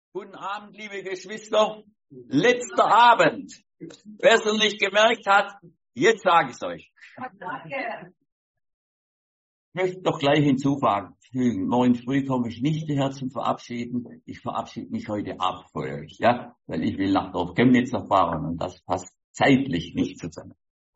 Guten Abend, liebe Geschwister. Letzter Abend. Wer es noch nicht gemerkt hat, jetzt sage ich es euch. Ich möchte doch gleich hinzufügen. Morgen früh komme ich nicht hierher zum Verabschieden. Ich verabschiede mich heute Abend vor euch, ja, weil ich will nach Dorf Chemnitz fahren und das passt zeitlich nicht zusammen.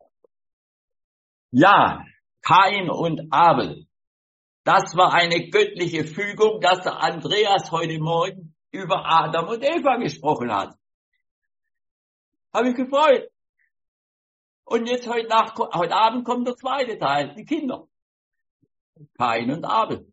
Ja, Kain und Abel. Das war eine göttliche Fügung, dass der Andreas heute Morgen über Adam und Eva gesprochen hat. Habe ich gefreut. Und jetzt heute Abend kommt der zweite Teil, die Kinder. Kain und Abel.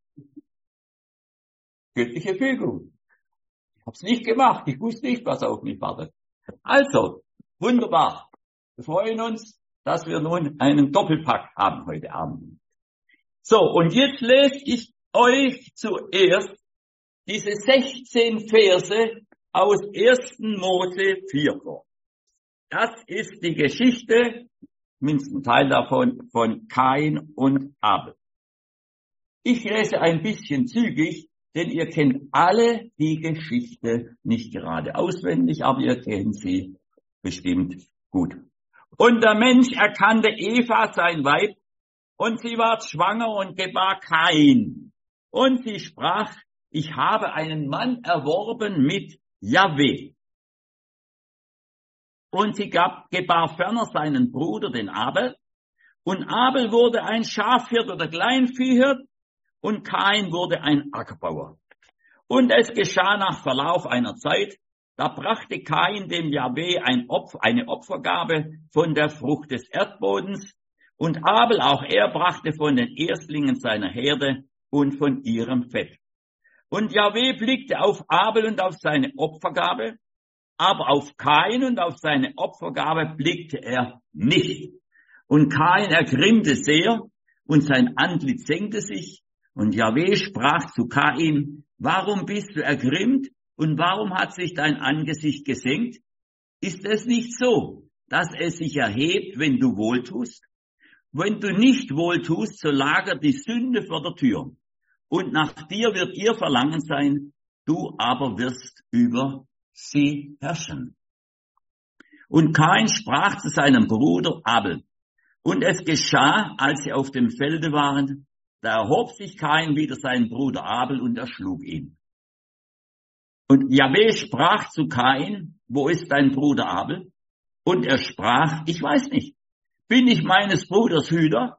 Göttliche Fügung. Ich habe es nicht gemacht. Ich wusste nicht, was auf mich wartet. Also, wunderbar. Wir freuen uns, dass wir nun einen Doppelpack haben heute Abend. So, und jetzt lese ich euch zuerst diese 16 Verse aus 1. Mose 4 vor. Das ist die Geschichte, mindestens ein Teil davon, von Kain und Abel. Ich lese ein bisschen zügig, denn ihr kennt alle die Geschichte nicht gerade auswendig, aber ihr kennt sie bestimmt gut. Und der Mensch erkannte Eva, sein Weib, und sie ward schwanger und gebar Kain. Und sie sprach, ich habe einen Mann erworben mit Jahwe. Und sie gebar ferner seinen Bruder, den Abel. Und Abel wurde ein Schafhirt oder Kleinviehhirt. Und Kain wurde ein Ackerbauer. Und es geschah nach Verlauf einer Zeit, da brachte Kain dem Jahwe eine Opfergabe von der Frucht des Erdbodens. Und Abel, auch er, brachte von den Erstlingen seiner Herde und von ihrem Fett. Und Jahwe blickte auf Abel und auf seine Opfergabe, aber auf Kain und auf seine Opfergabe blickte er nicht. Und Kain ergrimmte sehr und sein Antlitz senkte sich. Und Jahwe sprach zu Kain, warum bist du ergrimmt und warum hat sich dein Angesicht gesenkt? Ist es nicht so, dass es sich erhebt, wenn du wohltust? Wenn du nicht wohltust, so lagert die Sünde vor der Tür. Und nach dir wird ihr Verlangen sein, du aber wirst über sie herrschen. Und Kain sprach zu seinem Bruder Abel. Und es geschah, als sie auf dem Felde waren, da erhob sich Kain wider seinen Bruder Abel und erschlug ihn. Und Jahwe sprach zu Kain, wo ist dein Bruder Abel? Und er sprach, ich weiß nicht, bin ich meines Bruders Hüter?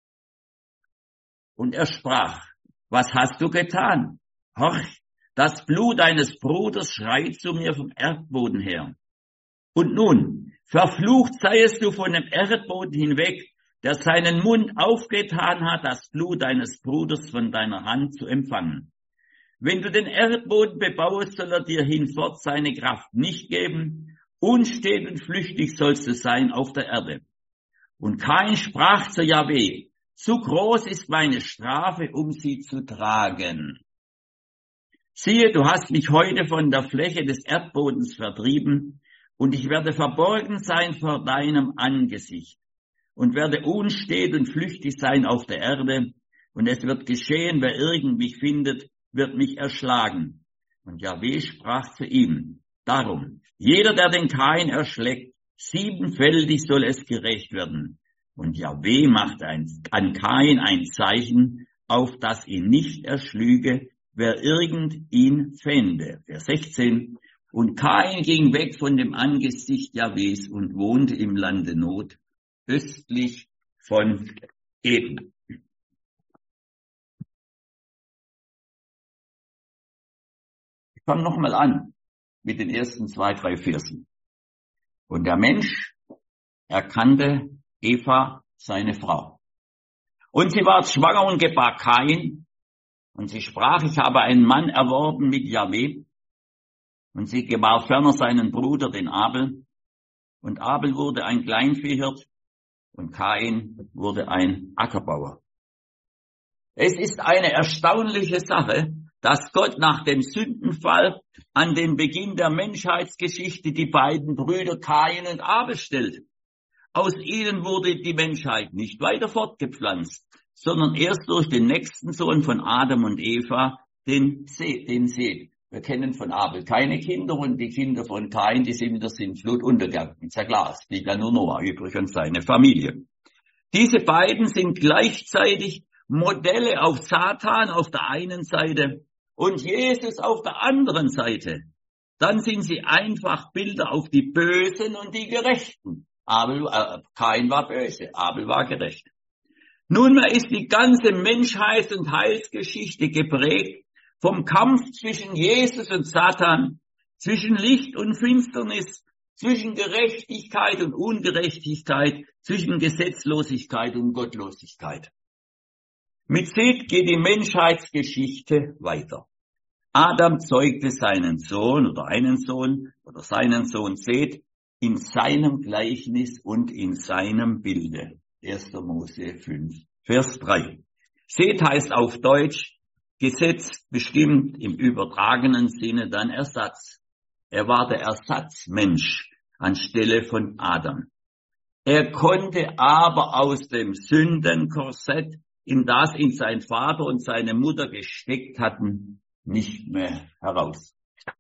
Und er sprach, was hast du getan? Horch, das Blut deines Bruders schreit zu mir vom Erdboden her. Und nun, verflucht seiest du von dem Erdboden hinweg, der seinen Mund aufgetan hat, das Blut deines Bruders von deiner Hand zu empfangen. Wenn du den Erdboden bebauest, soll er dir hinfort seine Kraft nicht geben. Unstet und flüchtig sollst du sein auf der Erde. Und Kain sprach zu Jahwe, zu groß ist meine Strafe, um sie zu tragen. Siehe, du hast mich heute von der Fläche des Erdbodens vertrieben, und ich werde verborgen sein vor deinem Angesicht, und werde unstet und flüchtig sein auf der Erde, und es wird geschehen, wer irgend mich findet, wird mich erschlagen. Und Jahwe sprach zu ihm, darum, jeder, der den Kain erschlägt, 7-fältig soll es gerächt werden. Und Jahwe machte an Kain ein Zeichen, auf das ihn nicht erschlüge, wer irgend ihn fände. Vers 16. Und Kain ging weg von dem Angesicht Jahwes und wohnte im Lande Not, östlich von Eden. Ich fange nochmal an mit den ersten 2-3 Versen. Und der Mensch erkannte Eva, seine Frau. Und sie ward schwanger und gebar Kain. Und sie sprach, ich habe einen Mann erworben mit Jahwe. Und sie gebar ferner seinen Bruder, den Abel. Und Abel wurde ein Kleinviehhirt. Und Kain wurde ein Ackerbauer. Es ist eine erstaunliche Sache, dass Gott nach dem Sündenfall an den Beginn der Menschheitsgeschichte die beiden Brüder Kain und Abel stellt. Aus ihnen wurde die Menschheit nicht weiter fortgepflanzt, sondern erst durch den nächsten Sohn von Adam und Eva, den Seth. Wir kennen von Abel keine Kinder und die Kinder von Kain, die sind in der Sintflut untergegangen. Ist ja klar, es blieb ja nur Noah übrig und seine Familie. Diese beiden sind gleichzeitig Modelle auf Satan auf der einen Seite und Jesus auf der anderen Seite. Dann sind sie einfach Bilder auf die Bösen und die Gerechten. Kain war böse, Abel war gerecht. Nunmehr ist die ganze Menschheits- und Heilsgeschichte geprägt vom Kampf zwischen Jesus und Satan, zwischen Licht und Finsternis, zwischen Gerechtigkeit und Ungerechtigkeit, zwischen Gesetzlosigkeit und Gottlosigkeit. Mit Seth geht die Menschheitsgeschichte weiter. Adam zeugte seinen Sohn oder einen Sohn oder seinen Sohn Seth in seinem Gleichnis und in seinem Bilde. 1. Mose 5, Vers 3. Seth heißt auf Deutsch Gesetz, bestimmt im übertragenen Sinne dann Ersatz. Er war der Ersatzmensch anstelle von Adam. Er konnte aber aus dem Sündenkorsett, in das ihn sein Vater und seine Mutter gesteckt hatten, nicht mehr heraus.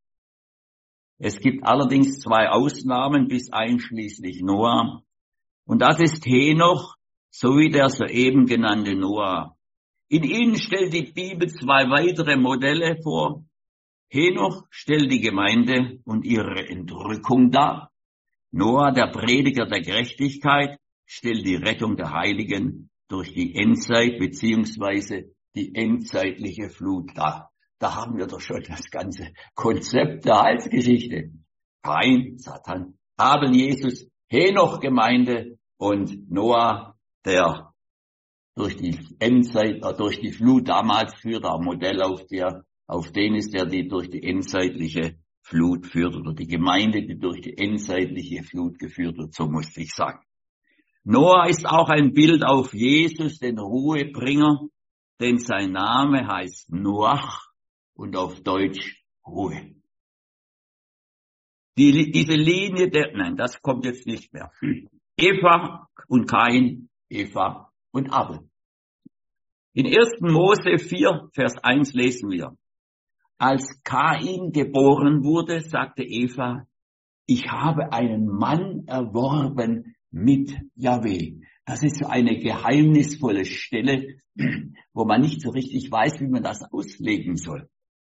Es gibt allerdings 2 Ausnahmen bis einschließlich Noah. Und das ist Henoch sowie der soeben genannte Noah. In ihnen stellt die Bibel 2 weitere Modelle vor. Henoch stellt die Gemeinde und ihre Entrückung dar. Noah, der Prediger der Gerechtigkeit, stellt die Rettung der Heiligen durch die Endzeit beziehungsweise die endzeitliche Flut dar. Da haben wir doch schon das ganze Konzept der Heilsgeschichte. Kain, Satan, Abel, Jesus, Henoch, Gemeinde und Noah, der durch die Endzeit, durch die Flut damals führt, ein Modell auf den ist, der die durch die endzeitliche Flut führt, oder die Gemeinde, die durch die endzeitliche Flut geführt wird, so muss ich sagen. Noah ist auch ein Bild auf Jesus, den Ruhebringer, denn sein Name heißt Noach und auf Deutsch Ruhe. Diese Linie das kommt jetzt nicht mehr. Eva und Kain, Eva und Abel. In 1. Mose 4, Vers 1 lesen wir: Als Kain geboren wurde, sagte Eva, ich habe einen Mann erworben mit Jahwe. Das ist so eine geheimnisvolle Stelle, wo man nicht so richtig weiß, wie man das auslegen soll.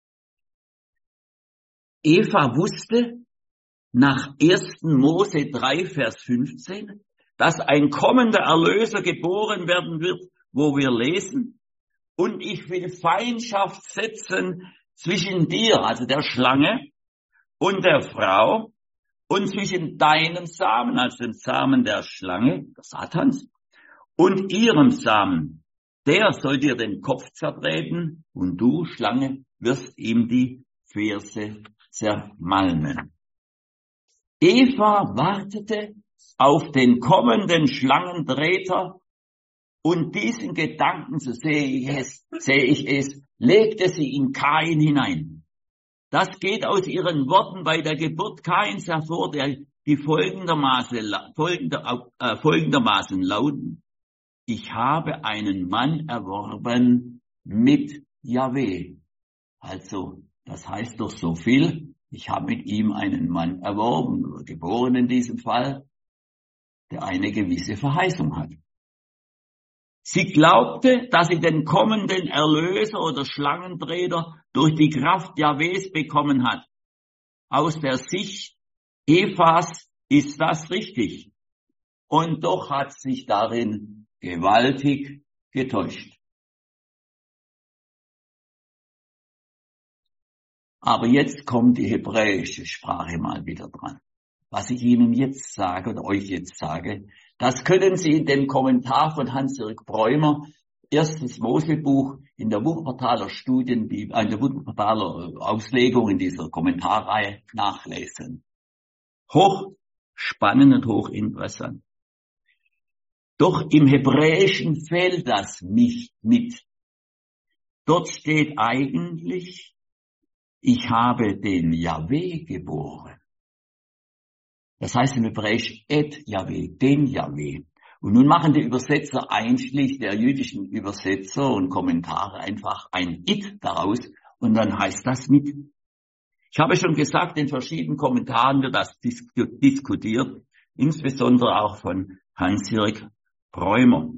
Eva wusste nach 1. Mose 3, Vers 15, dass ein kommender Erlöser geboren werden wird, wo wir lesen, und ich will Feindschaft setzen zwischen dir, also der Schlange, und der Frau, und zwischen deinem Samen, also dem Samen der Schlange, der Satans, und ihrem Samen. Der soll dir den Kopf zertreten, und du, Schlange, wirst ihm die Ferse zermalmen. Eva wartete auf den kommenden Schlangendreher, und diesen Gedanken, so sehe ich es, legte sie in Kain hinein. Das geht aus ihren Worten bei der Geburt Kains hervor, die folgendermaßen lauten: Ich habe einen Mann erworben mit Jahwe. Also, das heißt doch so viel. Ich habe mit ihm einen Mann erworben, oder geboren in diesem Fall, der eine gewisse Verheißung hat. Sie glaubte, dass sie den kommenden Erlöser oder Schlangendreher durch die Kraft Jahwes bekommen hat. Aus der Sicht Evas ist das richtig. Und doch hat sich darin gewaltig getäuscht. Aber jetzt kommt die hebräische Sprache mal wieder dran. Was ich Ihnen jetzt sage oder euch jetzt sage, das können Sie in dem Kommentar von Hans-Jörg Bräumer, 1. Mosebuch, in der Wuppertaler Studienbibel, in der Wuppertaler Auslegung in dieser Kommentarreihe nachlesen. Hochspannend und hochinteressant. Doch im Hebräischen fehlt das nicht mit. Dort steht eigentlich, ich habe den Jahwe geboren. Das heißt im Hebräisch et Jahwe, den Jahwe. Und nun machen die Übersetzer einschließlich der jüdischen Übersetzer und Kommentare einfach ein it daraus und dann heißt das mit Ich habe schon gesagt, in verschiedenen Kommentaren wird das diskutiert, insbesondere auch von Hans-Jörg Bräumer.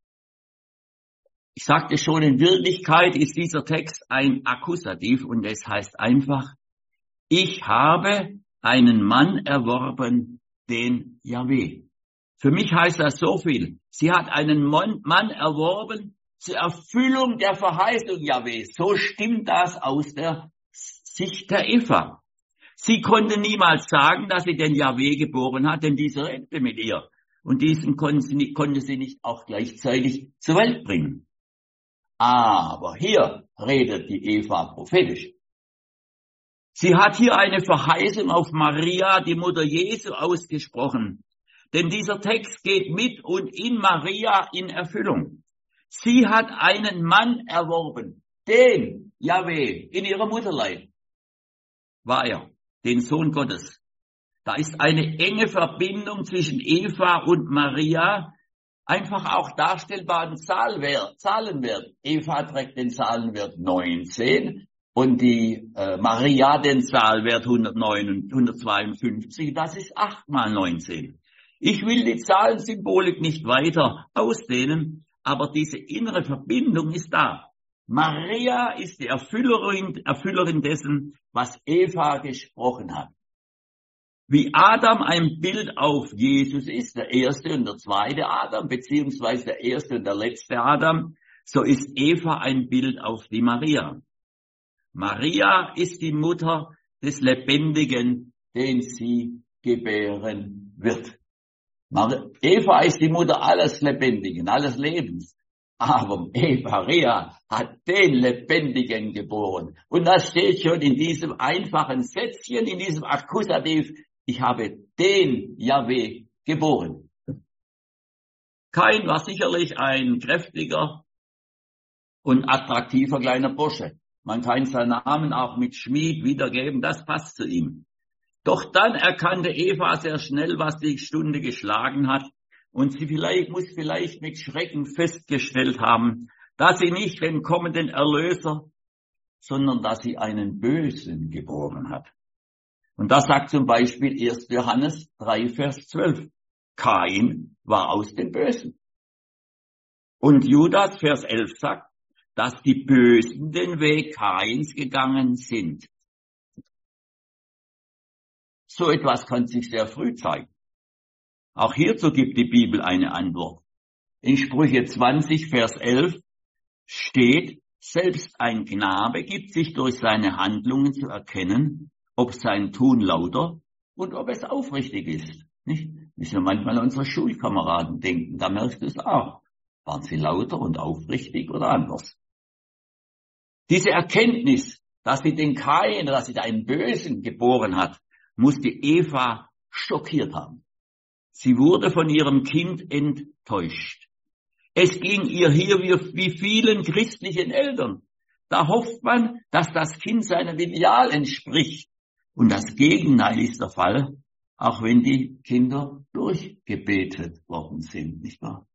Ich sagte schon, in Wirklichkeit ist dieser Text ein Akkusativ und es heißt einfach, ich habe einen Mann erworben, den Jahwe. Für mich heißt das so viel. Sie hat einen Mann erworben zur Erfüllung der Verheißung Jahwe. So stimmt das aus der Sicht der Eva. Sie konnte niemals sagen, dass sie den Jahwe geboren hat, denn dieser lebte mit ihr. Und diesen konnte sie nicht auch gleichzeitig zur Welt bringen. Aber hier redet die Eva prophetisch. Sie hat hier eine Verheißung auf Maria, die Mutter Jesu, ausgesprochen. Denn dieser Text geht mit und in Maria in Erfüllung. Sie hat einen Mann erworben, den Jahwe in ihrer Mutterleib war er, den Sohn Gottes. Da ist eine enge Verbindung zwischen Eva und Maria, einfach auch darstellbaren Zahlenwert. Eva trägt den Zahlenwert 19 und die Maria den Zahlenwert 152. Das ist 8 mal 19. Ich will die Zahlensymbolik nicht weiter ausdehnen, aber diese innere Verbindung ist da. Maria ist die Erfüllerin dessen, was Eva gesprochen hat. Wie Adam ein Bild auf Jesus ist, der erste und der zweite Adam, beziehungsweise der erste und der letzte Adam, so ist Eva ein Bild auf die Maria. Maria ist die Mutter des Lebendigen, den sie gebären wird. Eva ist die Mutter alles Lebendigen, alles Lebens. Aber Maria hat den Lebendigen geboren. Und das steht schon in diesem einfachen Sätzchen, in diesem Akkusativ. Ich habe den Jahwe geboren. Kain war sicherlich ein kräftiger und attraktiver kleiner Bursche. Man kann seinen Namen auch mit Schmied wiedergeben, das passt zu ihm. Doch dann erkannte Eva sehr schnell, was die Stunde geschlagen hat. Und sie muss vielleicht mit Schrecken festgestellt haben, dass sie nicht den kommenden Erlöser, sondern dass sie einen Bösen geboren hat. Und das sagt zum Beispiel 1. Johannes 3, Vers 12. Kain war aus dem Bösen. Und Judas, Vers 11 sagt, dass die Bösen den Weg Kains gegangen sind. So etwas kann sich sehr früh zeigen. Auch hierzu gibt die Bibel eine Antwort. In Sprüche 20, Vers 11 steht, selbst ein Knabe gibt sich durch seine Handlungen zu erkennen, ob sein Tun lauter und ob es aufrichtig ist. Nicht? Wie wir manchmal unsere Schulkameraden denken, da merkst du es auch. Waren sie lauter und aufrichtig oder anders? Diese Erkenntnis, dass sie den Kain, dass sie einen Bösen geboren hat, muss die Eva schockiert haben. Sie wurde von ihrem Kind enttäuscht. Es ging ihr hier wie vielen christlichen Eltern. Da hofft man, dass das Kind seinem Ideal entspricht. Und das Gegenteil ist der Fall, auch wenn die Kinder durchgebetet worden sind, nicht wahr?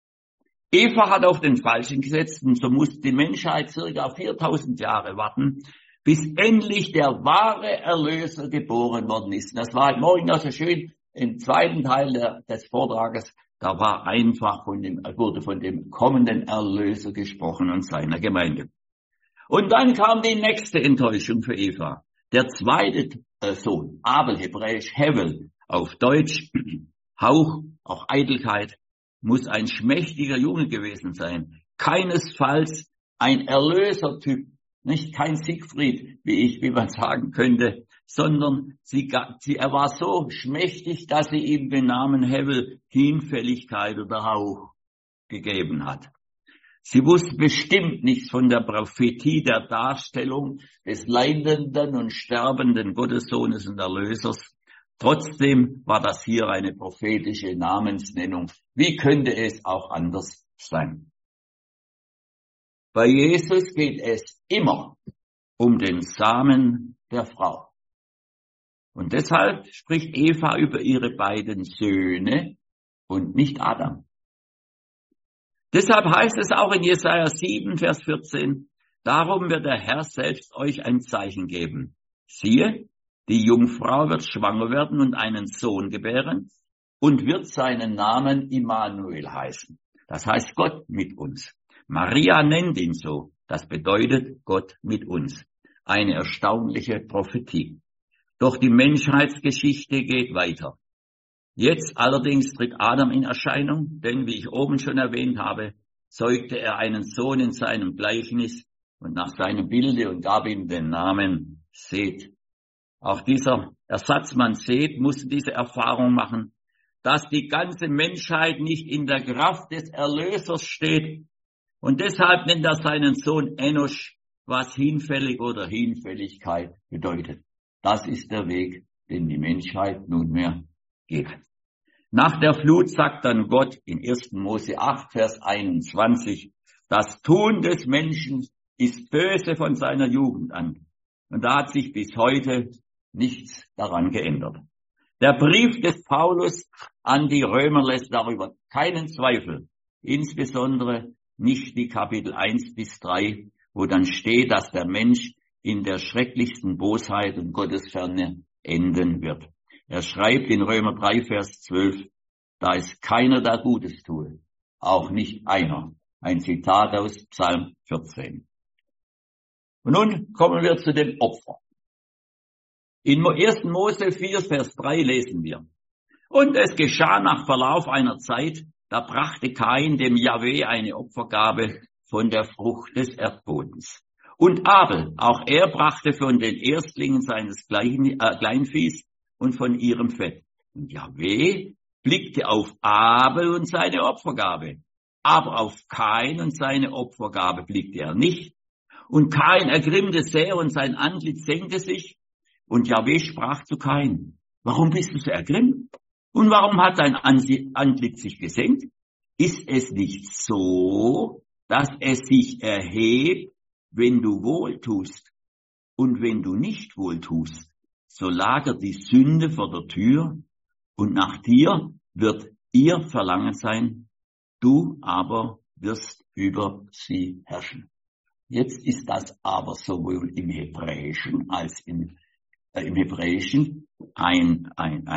Eva hat auf den Falschen gesetzt und so muss die Menschheit circa 4000 Jahre warten, bis endlich der wahre Erlöser geboren worden ist. Das war heute Morgen auch so schön im zweiten Teil des Vortrages. Da wurde von dem kommenden Erlöser gesprochen und seiner Gemeinde. Und dann kam die nächste Enttäuschung für Eva. Der zweite Sohn, Abel, hebräisch Hevel, auf Deutsch Hauch, auch Eitelkeit, muss ein schmächtiger Junge gewesen sein. Keinesfalls ein Erlösertyp, nicht kein Siegfried, wie man sagen könnte, sondern er war so schmächtig, dass sie ihm den Namen Hevel, Hinfälligkeit oder Hauch gegeben hat. Sie wusste bestimmt nichts von der Prophetie der Darstellung des leidenden und sterbenden Gottessohnes und Erlösers. Trotzdem war das hier eine prophetische Namensnennung. Wie könnte es auch anders sein? Bei Jesus geht es immer um den Samen der Frau. Und deshalb spricht Eva über ihre beiden Söhne und nicht Adam. Deshalb heißt es auch in Jesaja 7, Vers 14, darum wird der Herr selbst euch ein Zeichen geben. Siehe, die Jungfrau wird schwanger werden und einen Sohn gebären und wird seinen Namen Immanuel heißen. Das heißt Gott mit uns. Maria nennt ihn so. Das bedeutet Gott mit uns. Eine erstaunliche Prophetie. Doch die Menschheitsgeschichte geht weiter. Jetzt allerdings tritt Adam in Erscheinung, denn wie ich oben schon erwähnt habe, zeugte er einen Sohn in seinem Gleichnis und nach seinem Bilde und gab ihm den Namen Seth. Auch dieser Ersatzmann Seth musste diese Erfahrung machen, dass die ganze Menschheit nicht in der Kraft des Erlösers steht. Und deshalb nennt er seinen Sohn Enosch, was hinfällig oder Hinfälligkeit bedeutet. Das ist der Weg, den die Menschheit nunmehr geht. Nach der Flut sagt dann Gott in 1. Mose 8, Vers 21, das Tun des Menschen ist böse von seiner Jugend an. Und da hat sich bis heute nichts daran geändert. Der Brief des Paulus an die Römer lässt darüber keinen Zweifel, insbesondere nicht die Kapitel 1 bis 3, wo dann steht, dass der Mensch in der schrecklichsten Bosheit und Gottesferne enden wird. Er schreibt in Römer 3, Vers 12, da ist keiner, der Gutes tue, auch nicht einer. Ein Zitat aus Psalm 14. Und nun kommen wir zu dem Opfer. In 1. Mose 4, Vers 3 lesen wir, und es geschah nach Verlauf einer Zeit, da brachte Kain dem Jahwe eine Opfergabe von der Frucht des Erdbodens. Und Abel, auch er brachte von den Erstlingen seines Kleinviehs und von ihrem Fett. Und Jahwe blickte auf Abel und seine Opfergabe, aber auf Kain und seine Opfergabe blickte er nicht. Und Kain ergrimmte sehr und sein Antlitz senkte sich. Und Jahwe sprach zu Kain, warum bist du so ergrimmt? Und warum hat dein Antlitz sich gesenkt? Ist es nicht so, dass es sich erhebt, wenn du wohl tust? Und wenn du nicht wohl tust, so lagert die Sünde vor der Tür und nach dir wird ihr Verlangen sein, du aber wirst über sie herrschen. Jetzt ist das aber sowohl im Hebräischen als im Hebräischen ein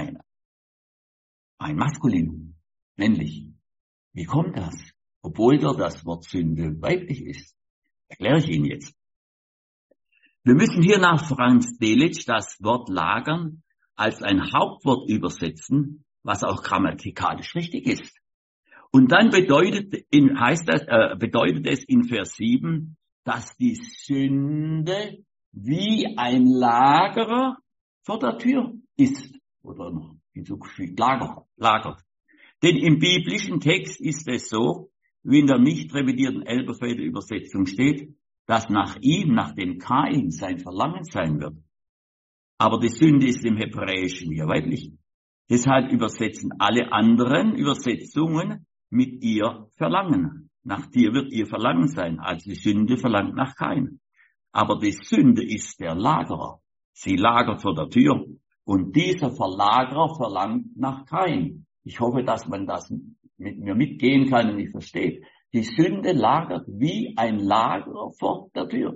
Maskulin, männlich. Wie kommt das? Obwohl da das Wort Sünde weiblich ist. Erkläre ich Ihnen jetzt. Wir müssen hier nach Franz Delitzsch das Wort lagern als ein Hauptwort übersetzen, was auch grammatikalisch richtig ist. Und dann bedeutet es in Vers 7, dass die Sünde wie ein Lagerer vor der Tür ist. Oder noch hinzugefügt, Lager. Denn im biblischen Text ist es so, wie in der nicht revidierten Elberfelder Übersetzung steht, dass nach ihm, nach dem Kain, sein Verlangen sein wird. Aber die Sünde ist im Hebräischen hier weiblich. Deshalb übersetzen alle anderen Übersetzungen mit ihr Verlangen. Nach dir wird ihr Verlangen sein, als die Sünde verlangt nach Kain. Aber die Sünde ist der Lagerer. Sie lagert vor der Tür. Und dieser Verlagerer verlangt nach Kain. Ich hoffe, dass man das mit mir mitgehen kann und nicht versteht. Die Sünde lagert wie ein Lagerer vor der Tür.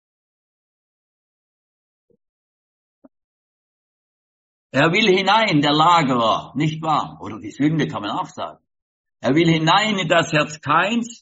Er will hinein, der Lagerer, nicht wahr? Oder die Sünde kann man auch sagen. Er will hinein in das Herz Kains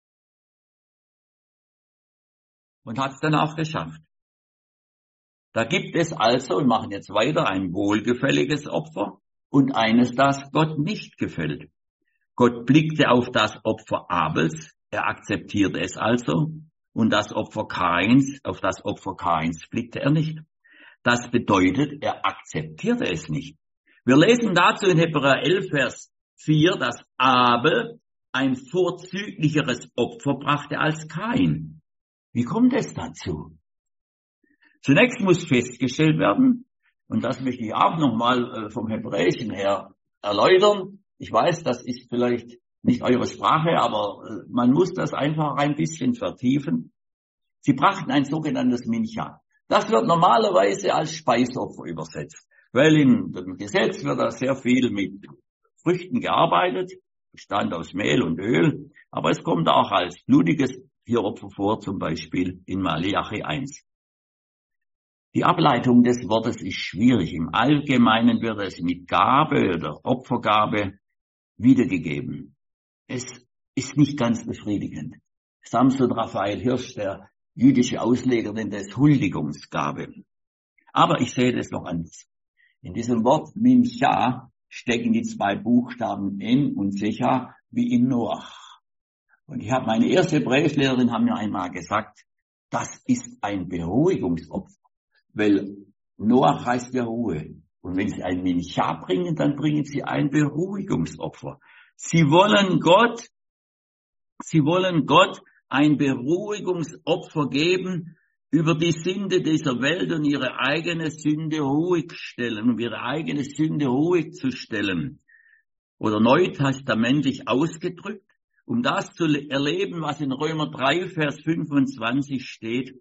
und hat es dann auch geschafft. Da gibt es also, wir machen jetzt weiter, ein wohlgefälliges Opfer und eines, das Gott nicht gefällt. Gott blickte auf das Opfer Abels, er akzeptierte es also, und das Opfer Kains, auf das Opfer Kains blickte er nicht. Das bedeutet, er akzeptierte es nicht. Wir lesen dazu in Hebräer 11, Vers 4, dass Abel ein vorzüglicheres Opfer brachte als Kain. Wie kommt es dazu? Zunächst muss festgestellt werden, und das möchte ich auch nochmal vom Hebräischen her erläutern. Ich weiß, das ist vielleicht nicht eure Sprache, aber man muss das einfach ein bisschen vertiefen. Sie brachten ein sogenanntes Mincha. Das wird normalerweise als Speisopfer übersetzt, weil im Gesetz wird da sehr viel mit Früchten gearbeitet, bestand aus Mehl und Öl, aber es kommt auch als blutiges Tieropfer vor, zum Beispiel in Malachi 1. Die Ableitung des Wortes ist schwierig. Im Allgemeinen wird es mit Gabe oder Opfergabe wiedergegeben. Es ist nicht ganz befriedigend. Samson Raphael Hirsch, der jüdische Ausleger, nennt es Huldigungsgabe. Aber ich sehe das noch anders. In diesem Wort Mincha stecken die zwei Buchstaben En und Secha wie in Noach. Und ich habe meine erste Hebräischlehrerin haben mir einmal gesagt, das ist ein Beruhigungsopfer. Weil Noach heißt ja Ruhe. Und wenn sie ein Mincha bringen, dann bringen sie ein Beruhigungsopfer. Sie wollen Gott ein Beruhigungsopfer geben, über die Sünde dieser Welt und ihre eigene Sünde ruhig stellen, um ihre eigene Sünde ruhig zu stellen. Oder neutestamentlich ausgedrückt, um das zu erleben, was in Römer 3, Vers 25 steht,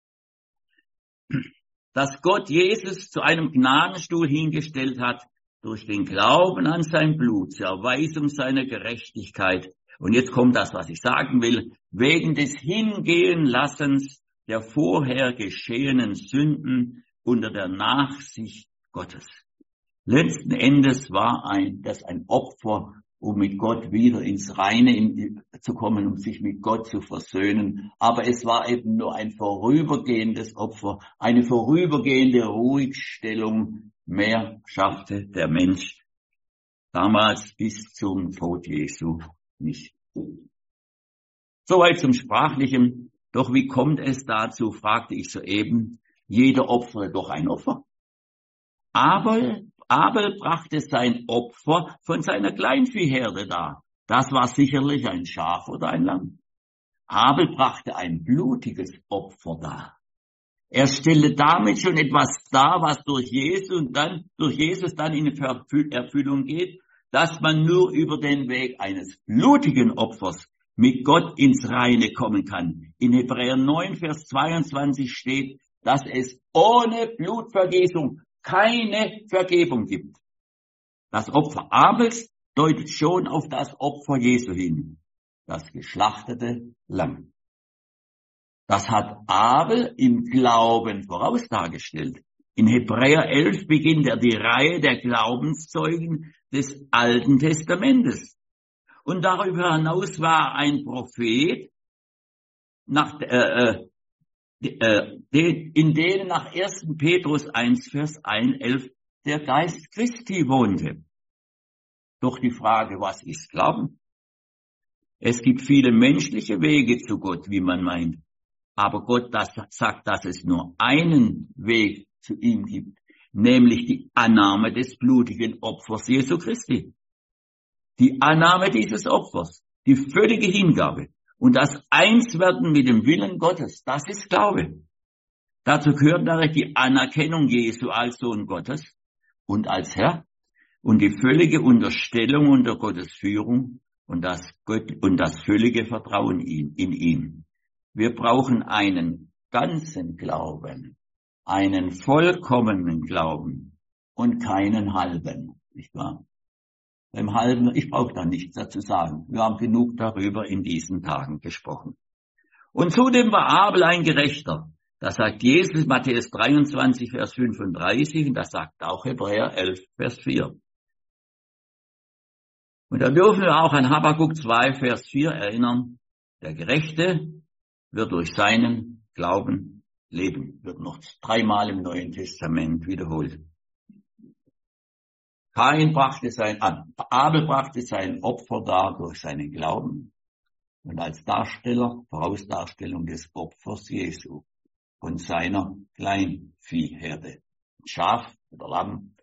dass Gott Jesus zu einem Gnadenstuhl hingestellt hat, durch den Glauben an sein Blut, zur Erweisung seiner Gerechtigkeit. Und jetzt kommt das, was ich sagen will, wegen des Hingehenlassens der vorher geschehenen Sünden unter der Nachsicht Gottes. Letzten Endes war das ein Opfer, um mit Gott wieder ins Reine zu kommen, um sich mit Gott zu versöhnen. Aber es war eben nur ein vorübergehendes Opfer, eine vorübergehende Ruhigstellung. Mehr schaffte der Mensch damals bis zum Tod Jesu nicht. Soweit zum Sprachlichen. Doch wie kommt es dazu, fragte ich soeben. Jeder opfere doch ein Opfer. Abel brachte sein Opfer von seiner Kleinviehherde dar. Das war sicherlich ein Schaf oder ein Lamm. Abel brachte ein blutiges Opfer dar. Er stellte damit schon etwas dar, was durch Jesus dann in Erfüllung geht, dass man nur über den Weg eines blutigen Opfers mit Gott ins Reine kommen kann. In Hebräer 9, Vers 22 steht, dass es ohne Blutvergießung keine Vergebung gibt. Das Opfer Abels deutet schon auf das Opfer Jesu hin, das geschlachtete Lamm. Das hat Abel im Glauben voraus dargestellt. In Hebräer 11 beginnt er die Reihe der Glaubenszeugen des Alten Testamentes. Und darüber hinaus war ein Prophet, in denen nach 1. Petrus 1, Vers 11 der Geist Christi wohnte. Doch die Frage, was ist Glauben? Es gibt viele menschliche Wege zu Gott, wie man meint. Aber Gott sagt, dass es nur einen Weg zu ihm gibt, nämlich die Annahme des blutigen Opfers Jesu Christi. Die Annahme dieses Opfers, die völlige Hingabe und das Einswerden mit dem Willen Gottes, das ist Glaube. Dazu gehört natürlich die Anerkennung Jesu als Sohn Gottes und als Herr und die völlige Unterstellung unter Gottes Führung und das völlige Vertrauen in ihn. Wir brauchen einen ganzen Glauben, einen vollkommenen Glauben und keinen halben, nicht wahr? Beim halben, ich brauche da nichts dazu sagen. Wir haben genug darüber in diesen Tagen gesprochen. Und zudem war Abel ein Gerechter. Das sagt Jesus, Matthäus 23, Vers 35, und das sagt auch Hebräer 11, Vers 4. Und da dürfen wir auch an Habakuk 2, Vers 4 erinnern. Der Gerechte wird durch seinen Glauben leben. Wird noch 3-mal im Neuen Testament wiederholt. Abel brachte sein Opfer dar durch seinen Glauben und als Vorausdarstellung des Opfers Jesu von seiner Kleinviehherde, Schaf oder Lamm.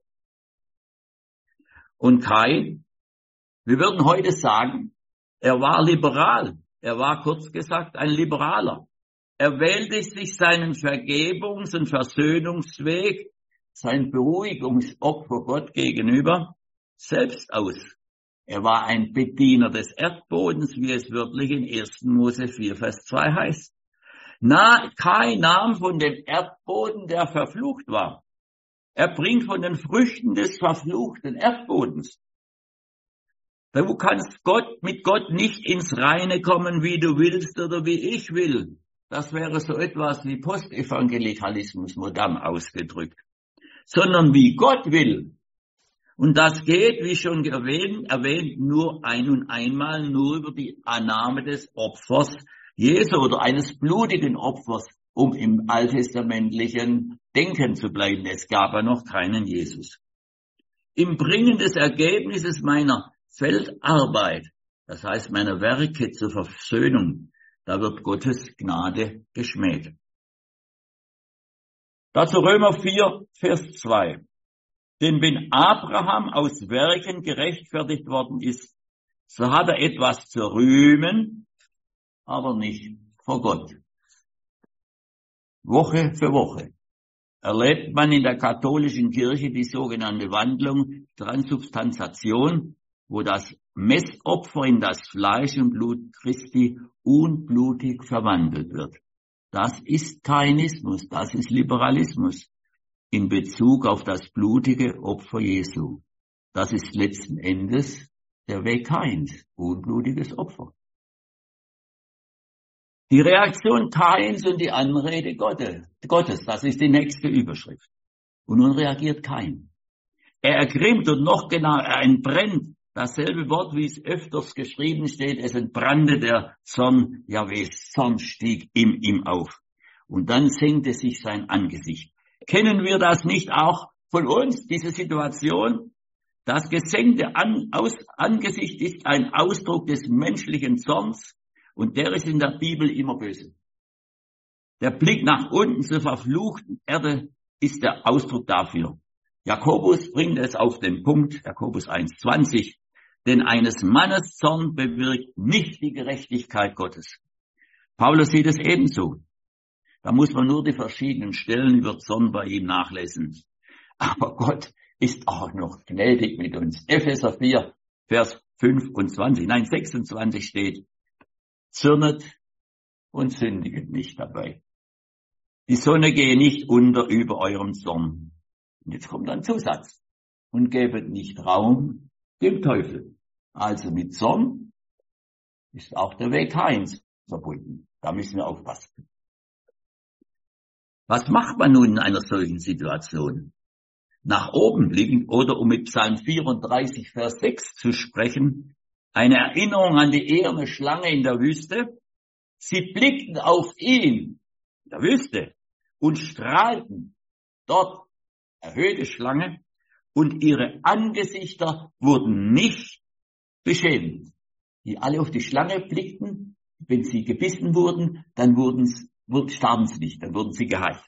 Und Kain, wir würden heute sagen, er war liberal. Er war kurz gesagt ein Liberaler. Er wählte sich seinen Vergebungs- und Versöhnungsweg, sein Beruhigungsopfer Gott gegenüber, selbst aus. Er war ein Bediener des Erdbodens, wie es wörtlich in 1. Mose 4, Vers 2 heißt. Kain nahm von dem Erdboden, der verflucht war. Er bringt von den Früchten des verfluchten Erdbodens. Du kannst mit Gott nicht ins Reine kommen, wie du willst oder wie ich will. das wäre so etwas wie Postevangelikalismus, modern ausgedrückt, sondern wie Gott will. Und das geht, wie schon erwähnt, nur ein und einmal nur über die Annahme des Opfers Jesu oder eines blutigen Opfers, um im alttestamentlichen Denken zu bleiben. Es gab ja noch keinen Jesus. Im Bringen des Ergebnisses meiner Feldarbeit, das heißt meiner Werke zur Versöhnung, da wird Gottes Gnade geschmäht. Dazu Römer 4, Vers 2. Denn wenn Abraham aus Werken gerechtfertigt worden ist, so hat er etwas zu rühmen, aber nicht vor Gott. Woche für Woche erlebt man in der katholischen Kirche die sogenannte Wandlung, Transubstantiation, wo das Messopfer in das Fleisch und Blut Christi unblutig verwandelt wird. Das ist Kainismus, das ist Liberalismus in Bezug auf das blutige Opfer Jesu. Das ist letzten Endes der Weg Kains, unblutiges Opfer. Die Reaktion Kains und die Anrede Gottes, das ist die nächste Überschrift. Und nun reagiert Kain. Er ergrimmt und noch genauer, er entbrennt. Dasselbe Wort, wie es öfters geschrieben steht, es entbrannte der Zorn, Jahwes Zorn stieg ihm auf. Und dann senkte sich sein Angesicht. Kennen wir das nicht auch von uns, diese Situation? Das gesenkte Angesicht ist ein Ausdruck des menschlichen Zorns und der ist in der Bibel immer böse. Der Blick nach unten zur verfluchten Erde ist der Ausdruck dafür. Jakobus bringt es auf den Punkt, Jakobus 1,20, denn eines Mannes Zorn bewirkt nicht die Gerechtigkeit Gottes. Paulus sieht es ebenso. Da muss man nur die verschiedenen Stellen über Zorn bei ihm nachlesen. Aber Gott ist auch noch gnädig mit uns. Epheser 4, Vers 26 steht, zürnet und sündiget nicht dabei. Die Sonne gehe nicht unter über eurem Zorn. Und jetzt kommt ein Zusatz. Und gebet nicht Raum dem Teufel. Also mit Zorn ist auch der Weg Kains verbunden. Da müssen wir aufpassen. Was macht man nun in einer solchen Situation? Nach oben blicken oder um mit Psalm 34, Vers 6 zu sprechen, eine Erinnerung an die eherne Schlange in der Wüste. Sie blickten auf ihn in der Wüste und strahlten. Dort erhöhte Schlange und ihre Angesichter wurden nicht beschämt. Die alle auf die Schlange blickten, wenn sie gebissen wurden, dann starben sie nicht, dann wurden sie geheilt.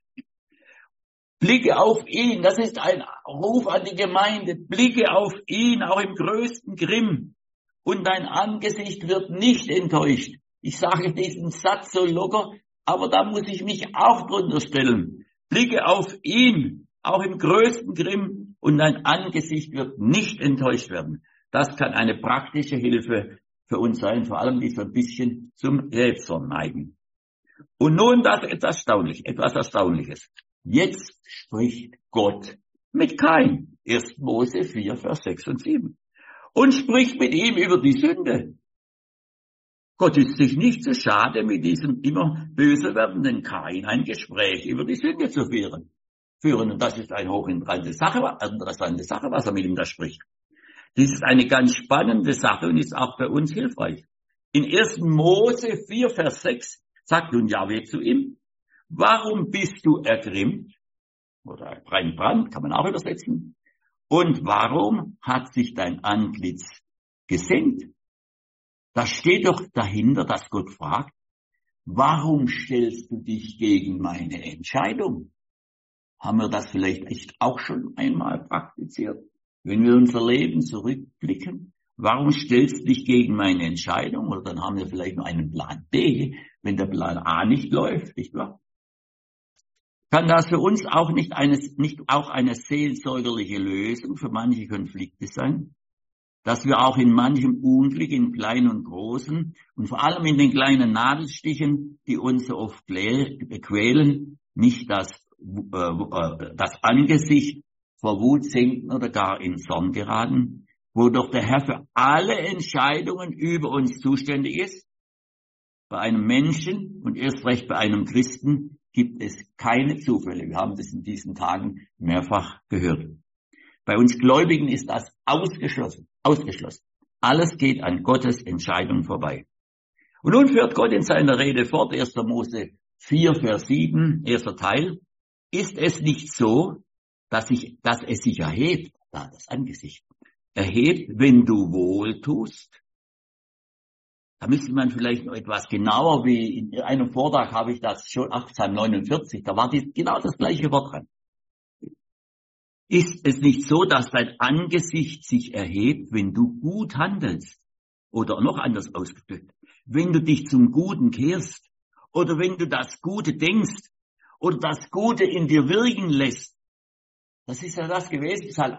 Blicke auf ihn, das ist ein Ruf an die Gemeinde, blicke auf ihn, auch im größten Grimm, und dein Angesicht wird nicht enttäuscht. Ich sage diesen Satz so locker, aber da muss ich mich auch drunter stellen. Blicke auf ihn, auch im größten Grimm, und dein Angesicht wird nicht enttäuscht werden. Das kann eine praktische Hilfe für uns sein, vor allem die so ein bisschen zum Rätsel neigen. Und nun das etwas Erstaunliches. Jetzt spricht Gott mit Kain. 1. Mose 4, Vers 6 und 7. Und spricht mit ihm über die Sünde. Gott ist sich nicht so schade, mit diesem immer böser werdenden Kain ein Gespräch über die Sünde zu führen. Und das ist eine hochinteressante Sache, was er mit ihm da spricht. Dies ist eine ganz spannende Sache und ist auch für uns hilfreich. In 1. Mose 4, Vers 6 sagt nun Jahwe zu ihm, warum bist du ergrimmt? Oder brennbrand, kann man auch übersetzen. Und warum hat sich dein Antlitz gesenkt? Da steht doch dahinter, dass Gott fragt, warum stellst du dich gegen meine Entscheidung? Haben wir das vielleicht echt auch schon einmal praktiziert? Wenn wir unser Leben zurückblicken, warum stellst du dich gegen meine Entscheidung? Oder dann haben wir vielleicht noch einen Plan B, wenn der Plan A nicht läuft, nicht wahr? Kann das für uns auch nicht auch eine seelsorgerliche Lösung für manche Konflikte sein? Dass wir auch in manchem Unglück, in kleinen und großen und vor allem in den kleinen Nadelstichen, die uns so oft quälen, nicht das Angesicht vor Wut senken oder gar in Zorn geraten, wo doch der Herr für alle Entscheidungen über uns zuständig ist. bei einem Menschen und erst recht bei einem Christen gibt es keine Zufälle. Wir haben das in diesen Tagen mehrfach gehört. Bei uns Gläubigen ist das ausgeschlossen. Ausgeschlossen. Alles geht an Gottes Entscheidung vorbei. Und nun führt Gott in seiner Rede fort, 1. Mose 4, Vers 7, erster Teil. Ist es nicht so, dass es sich erhebt, da das Angesicht erhebt, wenn du wohl tust? Da müsste man vielleicht noch etwas genauer, wie in einem Vortrag habe ich das schon, Psalm 49, da war genau das gleiche Wort dran. Ist es nicht so, dass dein Angesicht sich erhebt, wenn du gut handelst? Oder noch anders ausgedrückt, wenn du dich zum Guten kehrst, oder wenn du das Gute denkst, oder das Gute in dir wirken lässt. Das ist ja das gewesen, Psalm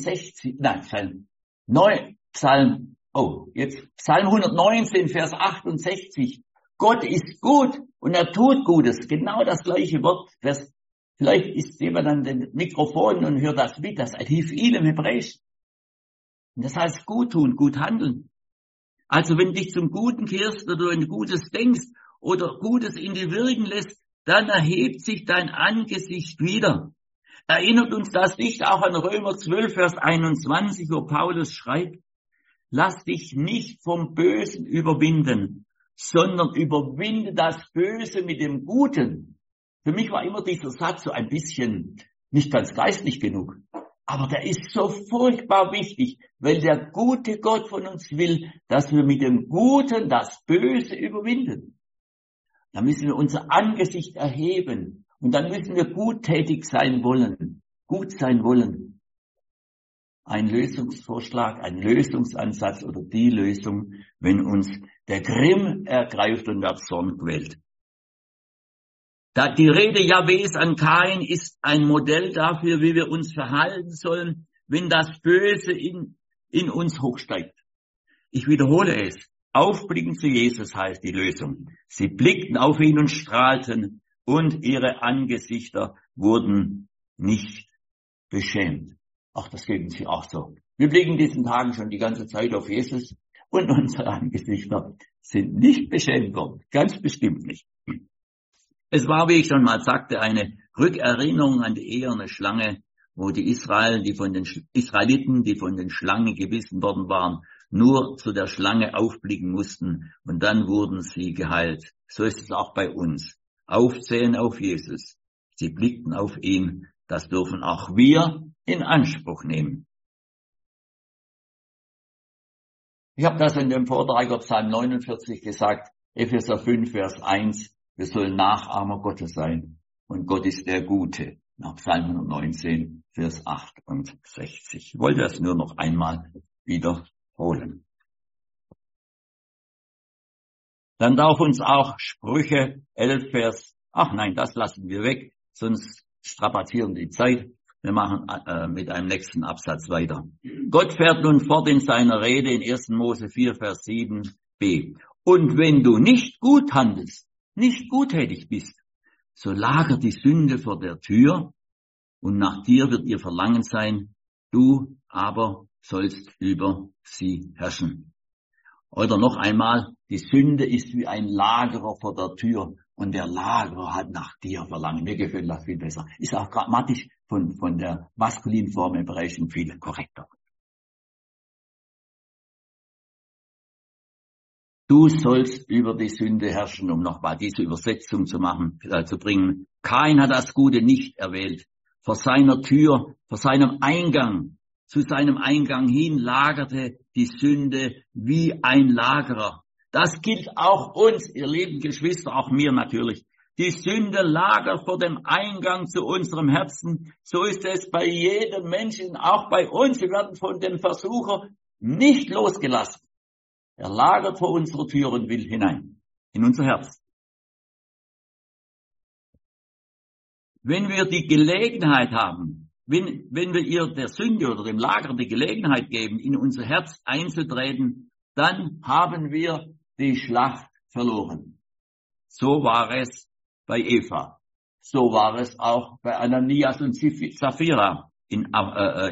119, Vers 68. Gott ist gut und er tut Gutes. Genau das gleiche Wort. Vielleicht ist jemand an den Mikrofon und hört das mit. Das hilft ihm im Hebräischen. Und das heißt gut tun, gut handeln. Also wenn du dich zum Guten kehrst oder du ein Gutes denkst oder Gutes in dir wirken lässt, dann erhebt sich dein Angesicht wieder. Erinnert uns das nicht auch an Römer 12, Vers 21, wo Paulus schreibt, lass dich nicht vom Bösen überwinden, sondern überwinde das Böse mit dem Guten. Für mich war immer dieser Satz so ein bisschen nicht ganz geistlich genug. Aber der ist so furchtbar wichtig, weil der gute Gott von uns will, dass wir mit dem Guten das Böse überwinden. Da müssen wir unser Angesicht erheben und dann müssen wir guttätig sein wollen, gut sein wollen. Ein Lösungsvorschlag, ein Lösungsansatz oder die Lösung, wenn uns der Grimm ergreift und der Zorn quält. Die Rede Jahwes an Kain ist ein Modell dafür, wie wir uns verhalten sollen, wenn das Böse in uns hochsteigt. Ich wiederhole es. Aufblicken zu Jesus heißt die Lösung. Sie blickten auf ihn und strahlten und ihre Angesichter wurden nicht beschämt. Ach, das geben sie auch so. Wir blicken in diesen Tagen schon die ganze Zeit auf Jesus und unsere Angesichter sind nicht beschämt worden. Ganz bestimmt nicht. Es war, wie ich schon mal sagte, eine Rückerinnerung an die eherne Schlange, wo die Israeliten, die von den Schlangen gebissen worden waren, nur zu der Schlange aufblicken mussten und dann wurden sie geheilt. So ist es auch bei uns. Aufsehen auf Jesus. Sie blickten auf ihn. Das dürfen auch wir in Anspruch nehmen. Ich habe das in dem Vortrag auf Psalm 49 gesagt, Epheser 5, Vers 1. Wir sollen Nachahmer Gottes sein. Und Gott ist der Gute. Nach Psalm 119, Vers 68. Ich wollte das nur noch einmal wiederholen. Dann darf uns auch Sprüche 11, Vers, das lassen wir weg, sonst strapazieren die Zeit. Wir machen mit einem nächsten Absatz weiter. Gott fährt nun fort in seiner Rede in 1. Mose 4, Vers 7b. Und wenn du nicht gut handelst, nicht guttätig bist, so lagert die Sünde vor der Tür und nach dir wird ihr Verlangen sein, du aber sollst über sie herrschen. Oder noch einmal, die Sünde ist wie ein Lagerer vor der Tür und der Lagerer hat nach dir Verlangen. Mir gefällt das viel besser. Ist auch grammatisch von der maskulinen Form im Bereich viel korrekter. Du sollst über die Sünde herrschen, um nochmal diese Übersetzung zu bringen. Kain hat das Gute nicht erwählt. Vor seiner Tür, vor seinem Eingang, zu seinem Eingang hin lagerte die Sünde wie ein Lagerer. Das gilt auch uns, ihr lieben Geschwister, auch mir natürlich. Die Sünde lagert vor dem Eingang zu unserem Herzen. So ist es bei jedem Menschen, auch bei uns. Wir werden von dem Versucher nicht losgelassen. Er lagert vor unserer Tür und will hinein, in unser Herz. Wenn wir die Gelegenheit haben, wenn wir ihr der Sünde oder dem Lager die Gelegenheit geben, in unser Herz einzutreten, dann haben wir die Schlacht verloren. So war es bei Eva. So war es auch bei Ananias und Sapphira in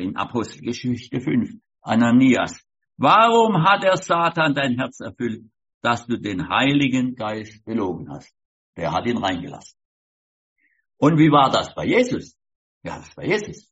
Apostelgeschichte 5. Ananias. Warum hat der Satan dein Herz erfüllt? dass du den Heiligen Geist belogen hast. Der hat ihn reingelassen. Und wie war das bei Jesus? Ja, das war Jesus.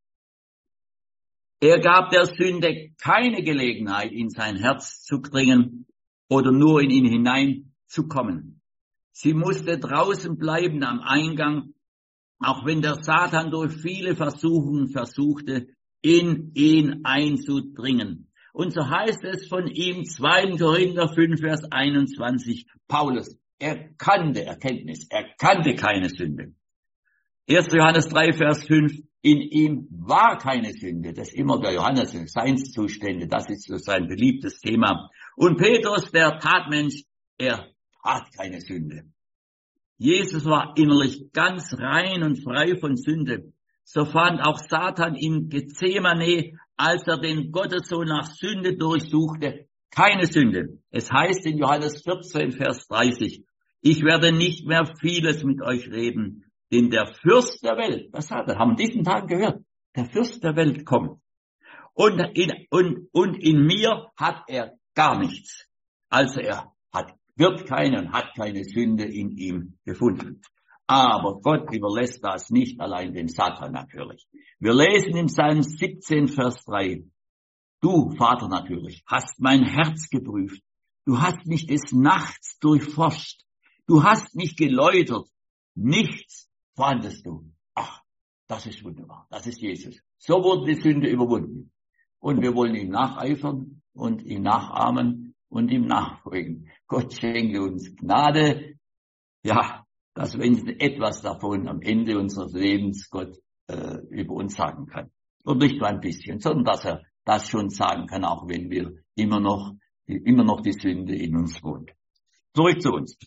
Er gab der Sünde keine Gelegenheit, in sein Herz zu dringen oder nur in ihn hineinzukommen. Sie musste draußen bleiben am Eingang, auch wenn der Satan durch viele Versuchungen versuchte, in ihn einzudringen. Und so heißt es von ihm, 2. Korinther 5, Vers 21, Paulus, er kannte Erkenntnis, er kannte keine Sünde. 1. Johannes 3, Vers 5, in ihm war keine Sünde. Das ist immer der Johannes, Seinszustände, das ist so sein beliebtes Thema. Und Petrus, der Tatmensch, er tat keine Sünde. Jesus war innerlich ganz rein und frei von Sünde. So fand auch Satan in Gethsemane, als er den Gottessohn nach Sünde durchsuchte, keine Sünde. Es heißt in Johannes 14, Vers 30, ich werde nicht mehr vieles mit euch reden, denn der Fürst der Welt, das haben wir diesen Tag gehört, der Fürst der Welt kommt. Und in mir hat er gar nichts. Also wird keine und hat keine Sünde in ihm gefunden. Aber Gott überlässt das nicht allein dem Satan natürlich. Wir lesen im Psalm 17, Vers 3. Du, Vater natürlich, hast mein Herz geprüft. Du hast mich des Nachts durchforscht. Du hast mich geläutert. Nichts fandest du. Ach, das ist wunderbar. Das ist Jesus. So wurde die Sünde überwunden. Und wir wollen ihm nacheifern und ihm nachahmen und ihm nachfolgen. Gott schenke uns Gnade. Ja, dass wenn etwas davon am Ende unseres Lebens Gott über uns sagen kann. Und nicht nur ein bisschen, sondern dass er das schon sagen kann, auch wenn wir immer noch die Sünde in uns wohnt. Zurück zu uns.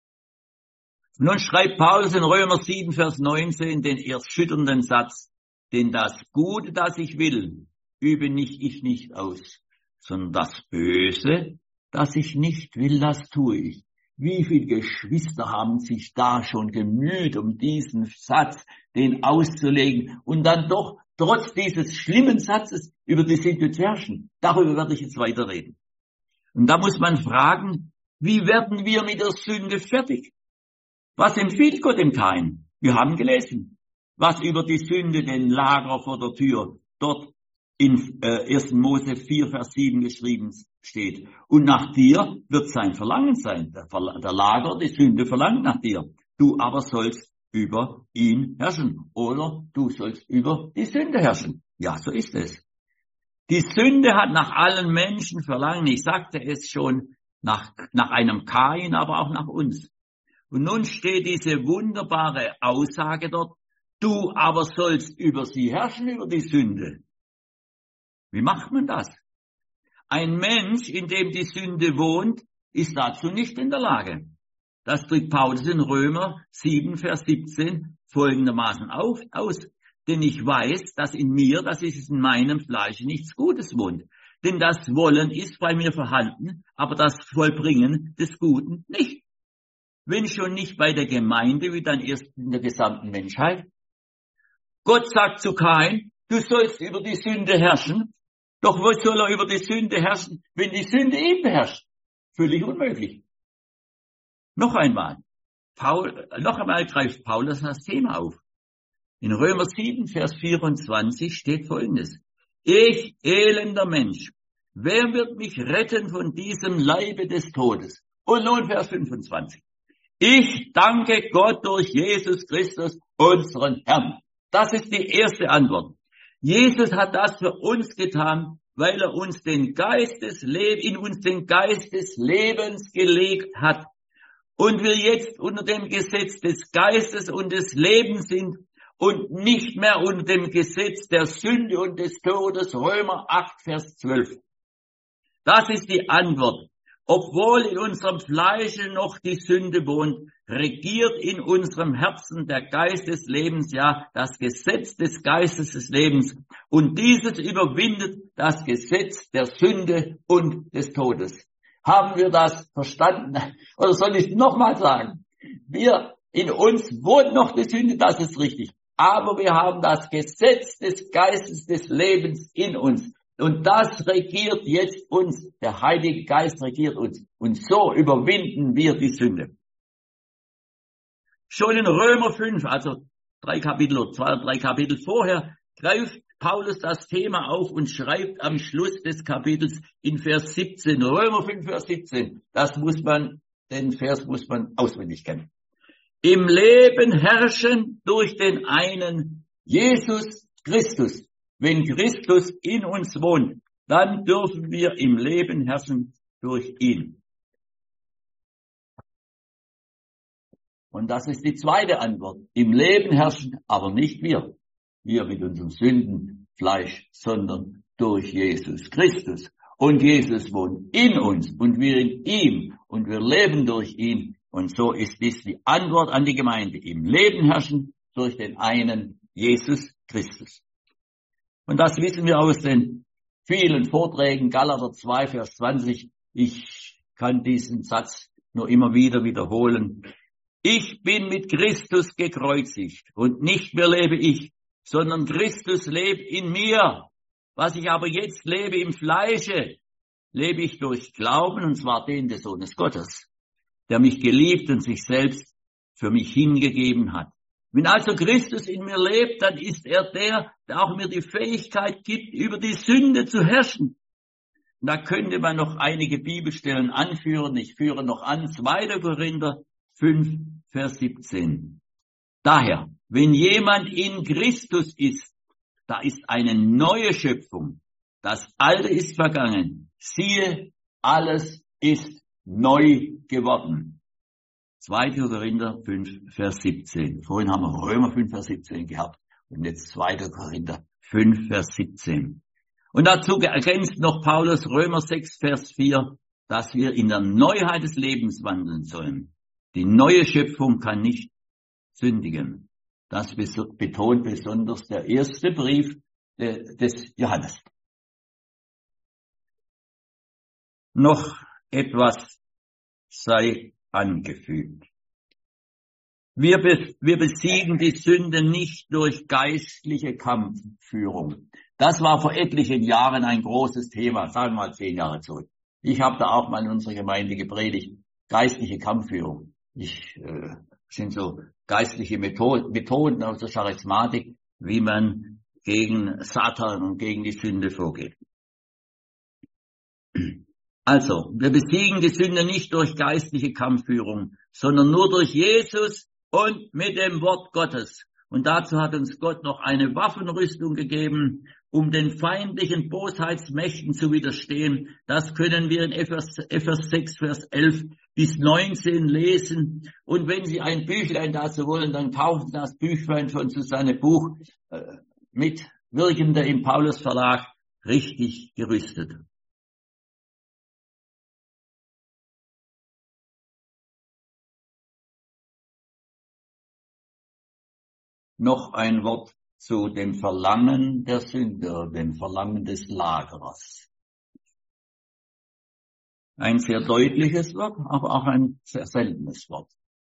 Nun schreibt Paulus in Römer 7, Vers 19 den erschütternden Satz, denn das Gute, das ich will, übe ich nicht aus, sondern das Böse, das ich nicht will, das tue ich. Wie viele Geschwister haben sich da schon gemüht, um diesen Satz, den auszulegen und dann doch trotz dieses schlimmen Satzes über die Sünde zu herrschen. Darüber werde ich jetzt weiterreden. Und da muss man fragen, wie werden wir mit der Sünde fertig? Was empfiehlt Gott dem Kain? Wir haben gelesen, was über die Sünde den Lager vor der Tür dort in 1. Mose 4, Vers 7 geschrieben steht. Und nach dir wird sein Verlangen sein. Der Lager, die Sünde verlangt nach dir. Du aber sollst über ihn herrschen. Oder du sollst über die Sünde herrschen. Ja, so ist es. Die Sünde hat nach allen Menschen Verlangen. Ich sagte es schon, nach einem Kain, aber auch nach uns. Und nun steht diese wunderbare Aussage dort, du aber sollst über sie herrschen, über die Sünde. Wie macht man das? Ein Mensch, in dem die Sünde wohnt, ist dazu nicht in der Lage. Das drückt Paulus in Römer 7, Vers 17 folgendermaßen aus. Denn ich weiß, dass in mir, das ist in meinem Fleisch, nichts Gutes wohnt. Denn das Wollen ist bei mir vorhanden, aber das Vollbringen des Guten nicht. Wenn schon nicht bei der Gemeinde, wie dann erst in der gesamten Menschheit. Gott sagt zu Kain, du sollst über die Sünde herrschen. Doch wo soll er über die Sünde herrschen, wenn die Sünde ihn beherrscht? Völlig unmöglich. Noch einmal greift Paulus das Thema auf. In Römer 7, Vers 24 steht Folgendes. Ich, elender Mensch, wer wird mich retten von diesem Leibe des Todes? Und nun Vers 25. Ich danke Gott durch Jesus Christus, unseren Herrn. Das ist die erste Antwort. Jesus hat das für uns getan, weil er uns in uns den Geist des Lebens gelegt hat. Und wir jetzt unter dem Gesetz des Geistes und des Lebens sind und nicht mehr unter dem Gesetz der Sünde und des Todes. Römer 8, Vers 12. Das ist die Antwort. Obwohl in unserem Fleische noch die Sünde wohnt, regiert in unserem Herzen der Geist des Lebens, ja, das Gesetz des Geistes des Lebens. Und dieses überwindet das Gesetz der Sünde und des Todes. Haben wir das verstanden? Oder soll ich nochmal sagen? In uns wohnt noch die Sünde, das ist richtig. Aber wir haben das Gesetz des Geistes des Lebens in uns. Und das regiert jetzt uns. Der Heilige Geist regiert uns. Und so überwinden wir die Sünde. Schon in Römer 5, also 2 oder 3 Kapitel vorher, greift Paulus das Thema auf und schreibt am Schluss des Kapitels in Vers 17, Römer 5, Vers 17. Den Vers muss man auswendig kennen. Im Leben herrschen durch den einen Jesus Christus. Wenn Christus in uns wohnt, dann dürfen wir im Leben herrschen durch ihn. Und das ist die zweite Antwort. Im Leben herrschen, aber nicht wir. Wir mit unserem Sündenfleisch, sondern durch Jesus Christus. Und Jesus wohnt in uns und wir in ihm und wir leben durch ihn. Und so ist dies die Antwort an die Gemeinde. Im Leben herrschen durch den einen Jesus Christus. Und das wissen wir aus den vielen Vorträgen, Galater 2, Vers 20. Ich kann diesen Satz nur immer wieder wiederholen. Ich bin mit Christus gekreuzigt und nicht mehr lebe ich, sondern Christus lebt in mir. Was ich aber jetzt lebe im Fleische, lebe ich durch Glauben, und zwar den des Sohnes Gottes, der mich geliebt und sich selbst für mich hingegeben hat. Wenn also Christus in mir lebt, dann ist er der auch mir die Fähigkeit gibt, über die Sünde zu herrschen. Und da könnte man noch einige Bibelstellen anführen. Ich führe noch an, 2. Korinther 5, Vers 17. Daher, wenn jemand in Christus ist, da ist eine neue Schöpfung. Das Alte ist vergangen. Siehe, alles ist neu geworden. 2. Korinther 5, Vers 17. Vorhin haben wir Römer 5, Vers 17 gehabt und jetzt 2. Korinther 5, Vers 17. Und dazu ergänzt noch Paulus Römer 6, Vers 4, dass wir in der Neuheit des Lebens wandeln sollen. Die neue Schöpfung kann nicht sündigen. Das betont besonders der erste Brief des Johannes. Noch etwas sei angefügt. Wir besiegen die Sünde nicht durch geistliche Kampfführung. Das war vor etlichen Jahren ein großes Thema, sagen wir mal 10 Jahre zurück. Ich habe da auch mal in unserer Gemeinde gepredigt, geistliche Kampfführung. Sind so geistliche Methoden aus der Charismatik, wie man gegen Satan und gegen die Sünde vorgeht. Also, wir besiegen die Sünde nicht durch geistliche Kampfführung, sondern nur durch Jesus und mit dem Wort Gottes. Und dazu hat uns Gott noch eine Waffenrüstung gegeben, um den feindlichen Bosheitsmächten zu widerstehen. Das können wir in Epheser 6, Vers 11 bis 19 lesen. Und wenn Sie ein Büchlein dazu wollen, dann kaufen Sie das Büchlein von Susanne Buch, mitwirkender im Paulus Verlag, richtig gerüstet. Noch ein Wort zu dem Verlangen der Sünder, dem Verlangen des Lagerers. Ein sehr deutliches Wort, aber auch ein sehr seltenes Wort.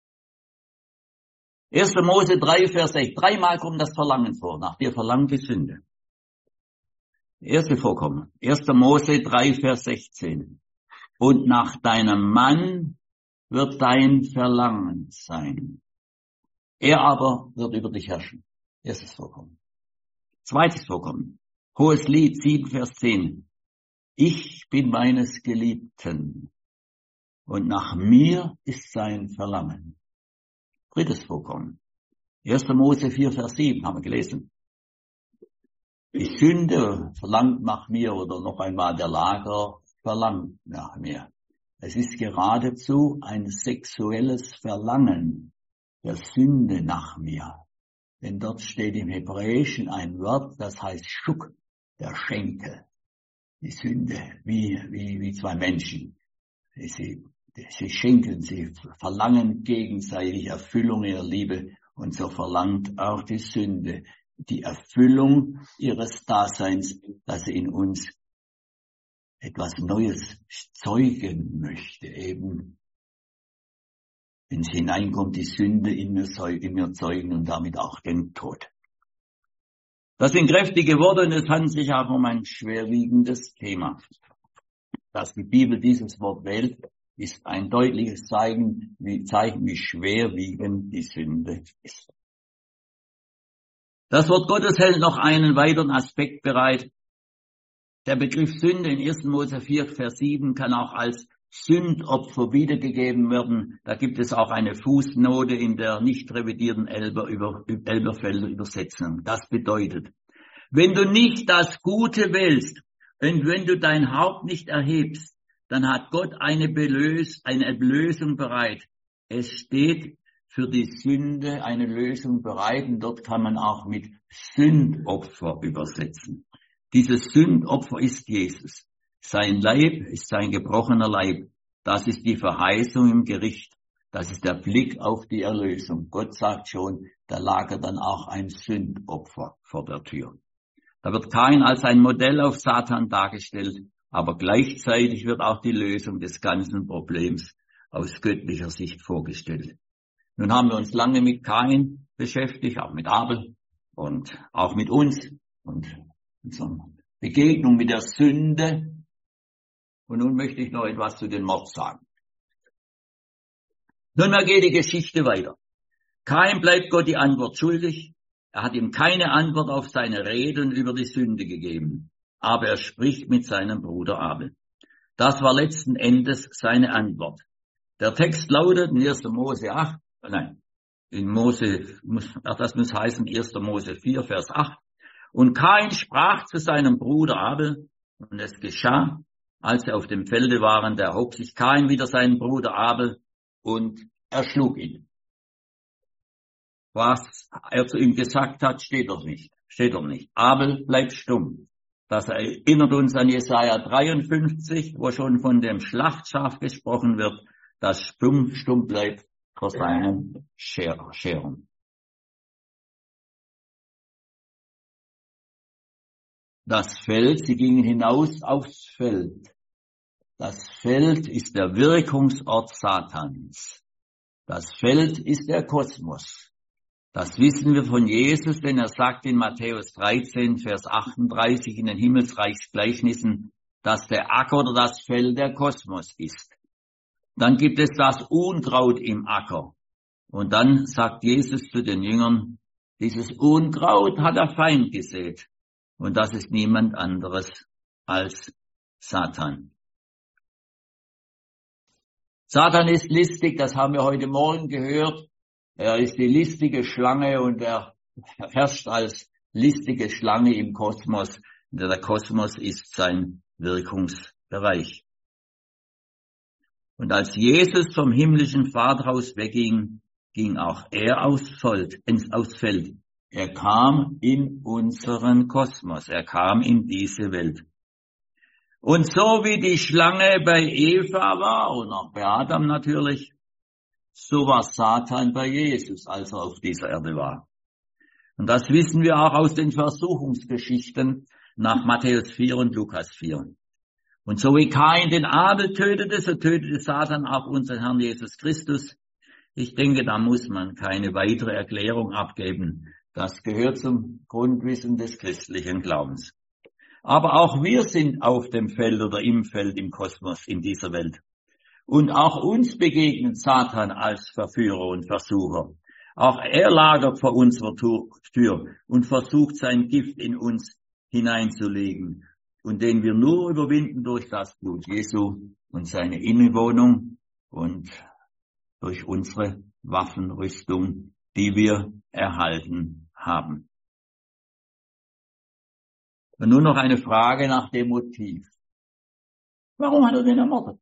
1. Mose 3, Vers 6. 3-mal kommt das Verlangen vor, nach dir verlangt die Sünde. Erste Vorkommen. 1. Mose 3, Vers 16. Und nach deinem Mann wird dein Verlangen sein. Er aber wird über dich herrschen. Erstes Vorkommen. Zweites Vorkommen. Hohes Lied 7, Vers 10. Ich bin meines Geliebten und nach mir ist sein Verlangen. Drittes Vorkommen. 1. Mose 4, Vers 7 haben wir gelesen. Die Sünde verlangt nach mir oder noch einmal der Lager verlangt nach mir. Es ist geradezu ein sexuelles Verlangen der Sünde nach mir. Denn dort steht im Hebräischen ein Wort, das heißt Schuk, der Schenkel. Die Sünde, wie zwei Menschen. Sie schenken, sie verlangen gegenseitig Erfüllung ihrer Liebe. Und so verlangt auch die Sünde die Erfüllung ihres Daseins, dass sie in uns etwas Neues zeugen möchte, eben. Wenn sie hineinkommt, die Sünde in mir zeugen und damit auch den Tod. Das sind kräftige Worte und es handelt sich auch um ein schwerwiegendes Thema. Dass die Bibel dieses Wort wählt, ist ein deutliches Zeichen, wie schwerwiegend die Sünde ist. Das Wort Gottes hält noch einen weiteren Aspekt bereit. Der Begriff Sünde in 1. Mose 4, Vers 7 kann auch als Sündopfer wiedergegeben werden. Da gibt es auch eine Fußnote in der nicht revidierten Elberfelder Übersetzung. Das bedeutet, wenn du nicht das Gute wählst und wenn du dein Haupt nicht erhebst, dann hat Gott eine Lösung bereit. Es steht für die Sünde eine Lösung bereit und dort kann man auch mit Sündopfer übersetzen. Dieses Sündopfer ist Jesus. Sein Leib ist sein gebrochener Leib. Das ist die Verheißung im Gericht. Das ist der Blick auf die Erlösung. Gott sagt schon, da lag dann auch ein Sündopfer vor der Tür. Da wird Kain als ein Modell auf Satan dargestellt, aber gleichzeitig wird auch die Lösung des ganzen Problems aus göttlicher Sicht vorgestellt. Nun haben wir uns lange mit Kain beschäftigt, auch mit Abel und auch mit uns und unserer Begegnung mit der Sünde. Und nun möchte ich noch etwas zu dem Mord sagen. Nunmehr geht die Geschichte weiter. Kain bleibt Gott die Antwort schuldig. Er hat ihm keine Antwort auf seine Reden über die Sünde gegeben. Aber er spricht mit seinem Bruder Abel. Das war letzten Endes seine Antwort. Der Text lautet in 1. Mose 8, das muss heißen 1. Mose 4, Vers 8. Und Kain sprach zu seinem Bruder Abel, und es geschah, als sie auf dem Felde waren, da erhob sich Kain wider seinen Bruder Abel und erschlug ihn. Was er zu ihm gesagt hat, steht doch nicht. Abel bleibt stumm. Das erinnert uns an Jesaja 53, wo schon von dem Schlachtschaf gesprochen wird, das stumm bleibt vor seinen Scheren. Das Feld, sie gingen hinaus aufs Feld. Das Feld ist der Wirkungsort Satans. Das Feld ist der Kosmos. Das wissen wir von Jesus, denn er sagt in Matthäus 13, Vers 38 in den Himmelsreichsgleichnissen, dass der Acker oder das Feld der Kosmos ist. Dann gibt es das Unkraut im Acker. Und dann sagt Jesus zu den Jüngern, dieses Unkraut hat der Feind gesät. Und das ist niemand anderes als Satan. Satan ist listig, das haben wir heute Morgen gehört. Er ist die listige Schlange und er herrscht als listige Schlange im Kosmos. Der Kosmos ist sein Wirkungsbereich. Und als Jesus vom himmlischen Vaterhaus wegging, ging auch er aufs Feld. Er kam in unseren Kosmos. Er kam in diese Welt. Und so wie die Schlange bei Eva war und auch bei Adam natürlich, so war Satan bei Jesus, als er auf dieser Erde war. Und das wissen wir auch aus den Versuchungsgeschichten nach Matthäus 4 und Lukas 4. Und so wie Kain den Abel tötete, so tötete Satan auch unseren Herrn Jesus Christus. Ich denke, da muss man keine weitere Erklärung abgeben. Das gehört zum Grundwissen des christlichen Glaubens. Aber auch wir sind auf dem Feld oder im Feld, im Kosmos, in dieser Welt. Und auch uns begegnet Satan als Verführer und Versucher. Auch er lagert vor unserer Tür und versucht sein Gift in uns hineinzulegen. Und den wir nur überwinden durch das Blut Jesu und seine Innewohnung und durch unsere Waffenrüstung, die wir erhalten haben. Und nun noch eine Frage nach dem Motiv. Warum hat er den ermordet?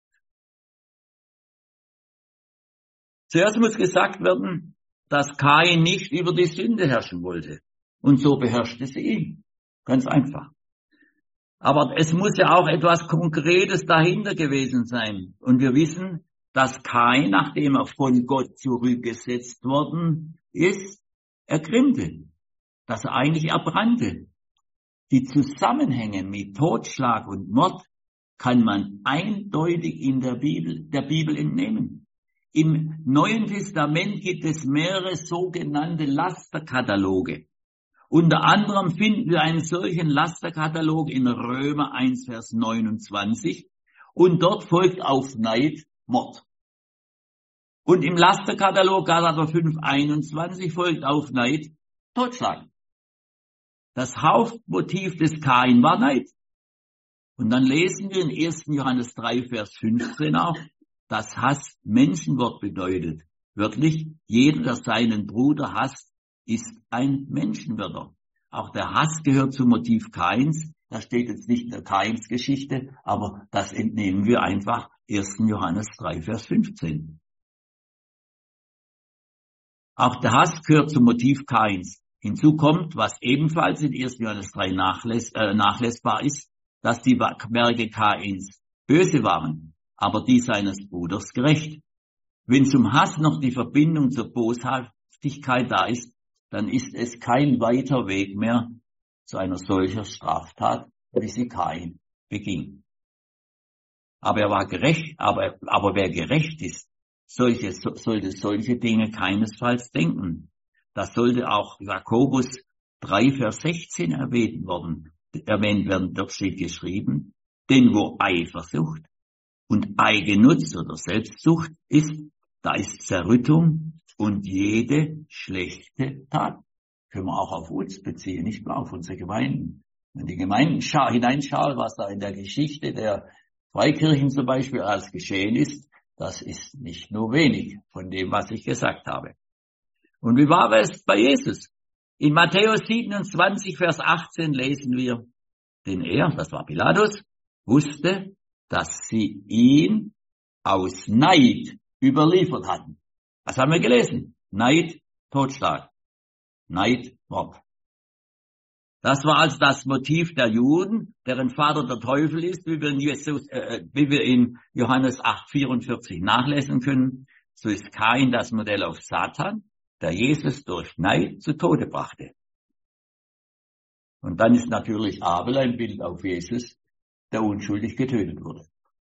Zuerst muss gesagt werden, dass Kain nicht über die Sünde herrschen wollte. Und so beherrschte sie ihn. Ganz einfach. Aber es muss ja auch etwas Konkretes dahinter gewesen sein. Und wir wissen, dass Kain, nachdem er von Gott zurückgesetzt worden ist, ergrimmte. Dass er eigentlich erbrannte. Die Zusammenhänge mit Totschlag und Mord kann man eindeutig in der Bibel entnehmen. Im Neuen Testament gibt es mehrere sogenannte Lasterkataloge. Unter anderem finden wir einen solchen Lasterkatalog in Römer 1, Vers 29. Und dort folgt auf Neid Mord. Und im Lasterkatalog Galater 5, 21 folgt auf Neid Totschlag. Das Hauptmotiv des Kain war Neid. Und dann lesen wir in 1. Johannes 3, Vers 15 auch, dass Hass Menschenwort bedeutet. Wörtlich, jeder, der seinen Bruder hasst, ist ein Menschenmörder. Auch der Hass gehört zum Motiv Kains. Da steht jetzt nicht in der Kains-Geschichte, aber das entnehmen wir einfach 1. Johannes 3, Vers 15. Auch der Hass gehört zum Motiv Kains. Hinzu kommt, was ebenfalls in 1. Johannes 3 nachlesbar ist, dass die Werke Kains böse waren, aber die seines Bruders gerecht. Wenn zum Hass noch die Verbindung zur Boshaftigkeit da ist, dann ist es kein weiter Weg mehr zu einer solcher Straftat, wie sie Kain beging. Aber er war gerecht, aber wer gerecht ist, sollte solche Dinge keinesfalls denken. Das sollte auch Jakobus 3, Vers 16 erwähnt werden. Dort steht geschrieben, denn wo Eifersucht und Eigennutz oder Selbstsucht ist, da ist Zerrüttung und jede schlechte Tat. Können wir auch auf uns beziehen, nicht nur auf unsere Gemeinden. Wenn die Gemeinden hineinschauen, was da in der Geschichte der Freikirchen zum Beispiel alles geschehen ist, das ist nicht nur wenig von dem, was ich gesagt habe. Und wie war es bei Jesus? In Matthäus 27, Vers 18 lesen wir, denn er, das war Pilatus, wusste, dass sie ihn aus Neid überliefert hatten. Was haben wir gelesen? Neid, Totschlag. Neid, Mord. Das war also das Motiv der Juden, deren Vater der Teufel ist, wie wir in Johannes 8,44 nachlesen können. So ist Kain das Modell auf Satan, der Jesus durch Neid zu Tode brachte. Und dann ist natürlich Abel ein Bild auf Jesus, der unschuldig getötet wurde.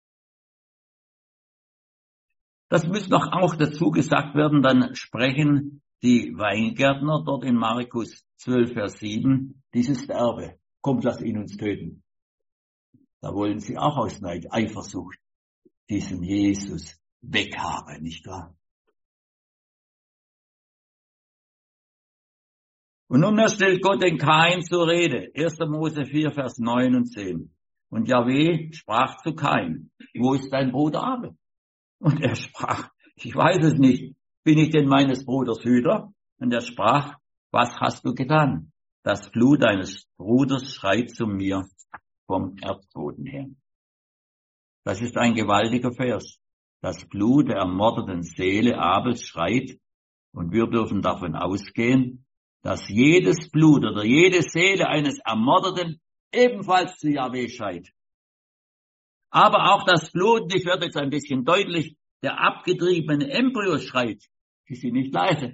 Das muss noch auch dazu gesagt werden, dann sprechen die Weingärtner dort in Markus 12, Vers 7, dieses Erbe, kommt, lasst ihn uns töten. Da wollen sie auch aus Neid, Eifersucht, diesen Jesus weghaben, nicht wahr? Und nun stellt Gott den Kain zur Rede. 1. Mose 4, Vers 9 und 10. Und Jahweh sprach zu Kain, wo ist dein Bruder Abel? Und er sprach, ich weiß es nicht, bin ich denn meines Bruders Hüter? Und er sprach, was hast du getan? Das Blut deines Bruders schreit zu mir vom Erdboden her. Das ist ein gewaltiger Vers. Das Blut der ermordeten Seele Abels schreit, und wir dürfen davon ausgehen, dass jedes Blut oder jede Seele eines Ermordeten ebenfalls zu Jahweh schreit. Aber auch das Blut, ich werde jetzt ein bisschen deutlich, der abgetriebene Embryos schreit, die sind nicht leise.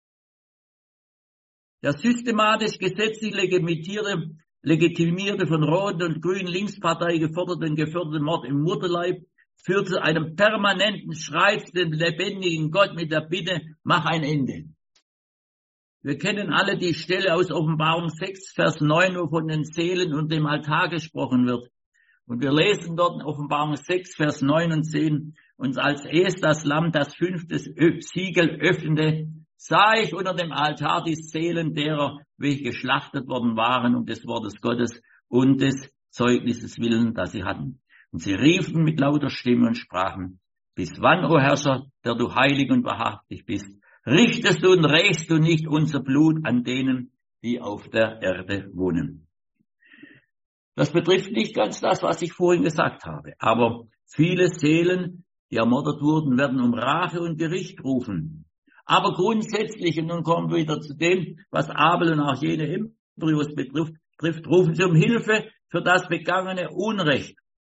Der systematisch gesetzlich legitimierte von roten und grünen Linkspartei geförderte Mord im Mutterleib führt zu einem permanenten Schrei zu dem lebendigen Gott mit der Bitte, mach ein Ende. Wir kennen alle die Stelle aus Offenbarung 6, Vers 9, wo von den Seelen und dem Altar gesprochen wird. Und wir lesen dort in Offenbarung 6, Vers 9 und 10, und als erst das Lamm das 5. Siegel öffnete, sah ich unter dem Altar die Seelen derer, welche geschlachtet worden waren um des Wortes Gottes und des Zeugnisses willen, das sie hatten. Und sie riefen mit lauter Stimme und sprachen, bis wann, o Herrscher, der du heilig und wahrhaftig bist, richtest du und rächst du nicht unser Blut an denen, die auf der Erde wohnen? Das betrifft nicht ganz das, was ich vorhin gesagt habe. Aber viele Seelen, die ermordet wurden, werden um Rache und Gericht rufen. Aber grundsätzlich, und nun kommen wir wieder zu dem, was Abel und auch jene Embryos betrifft, rufen sie um Hilfe für das begangene Unrecht.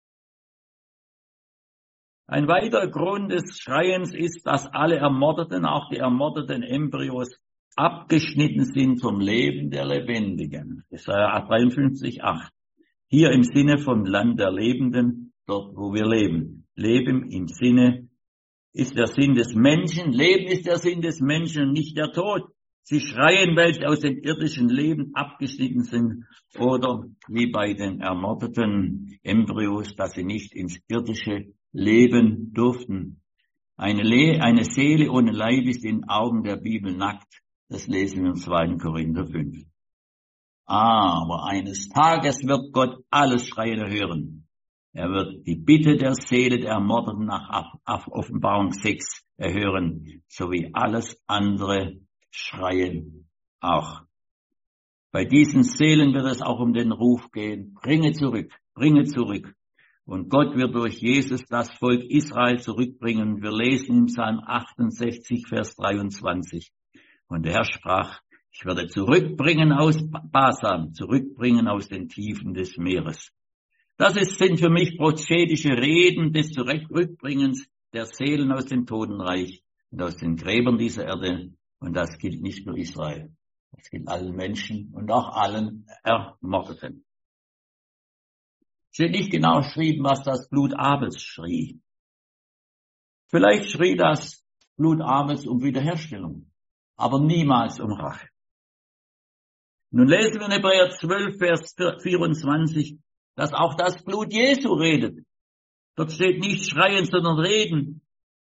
Ein weiterer Grund des Schreiens ist, dass alle Ermordeten, auch die ermordeten Embryos, abgeschnitten sind vom Leben der Lebendigen. Jesaja 53,8. Hier im Sinne vom Land der Lebenden, dort wo wir leben. Leben im Sinne ist der Sinn des Menschen. Leben ist der Sinn des Menschen und nicht der Tod. Sie schreien, weil sie aus dem irdischen Leben abgeschnitten sind, oder wie bei den ermordeten Embryos, dass sie nicht ins irdische Leben durften. Eine Seele ohne Leib ist in Augen der Bibel nackt. Das lesen wir im 2. Korinther 5. Aber eines Tages wird Gott alles Schreien erhören. Er wird die Bitte der Seele der Ermordeten nach Offenbarung 6 erhören, sowie alles andere Schreien auch. Bei diesen Seelen wird es auch um den Ruf gehen, bringe zurück, bringe zurück. Und Gott wird durch Jesus das Volk Israel zurückbringen. Wir lesen im Psalm 68, Vers 23. Und der Herr sprach, ich werde zurückbringen aus Basan, zurückbringen aus den Tiefen des Meeres. Sind für mich prophetische Reden des Zurückbringens der Seelen aus dem Totenreich und aus den Gräbern dieser Erde. Und das gilt nicht nur Israel. Das gilt allen Menschen und auch allen Ermordeten. Es steht nicht genau geschrieben, was das Blut Abels schrie. Vielleicht schrie das Blut Abels um Wiederherstellung, aber niemals um Rache. Nun lesen wir in Hebräer 12, Vers 24, dass auch das Blut Jesu redet. Dort steht nicht schreien, sondern reden.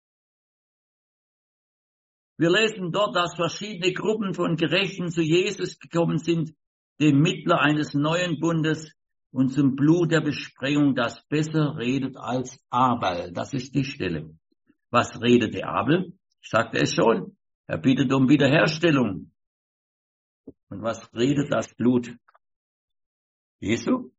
Wir lesen dort, dass verschiedene Gruppen von Gerechten zu Jesus gekommen sind, dem Mittler eines neuen Bundes und zum Blut der Besprengung, das besser redet als Abel. Das ist die Stelle. Was redete Abel? Ich sagte es schon. Er bittet um Wiederherstellung. Und was redet das Blut Jesu?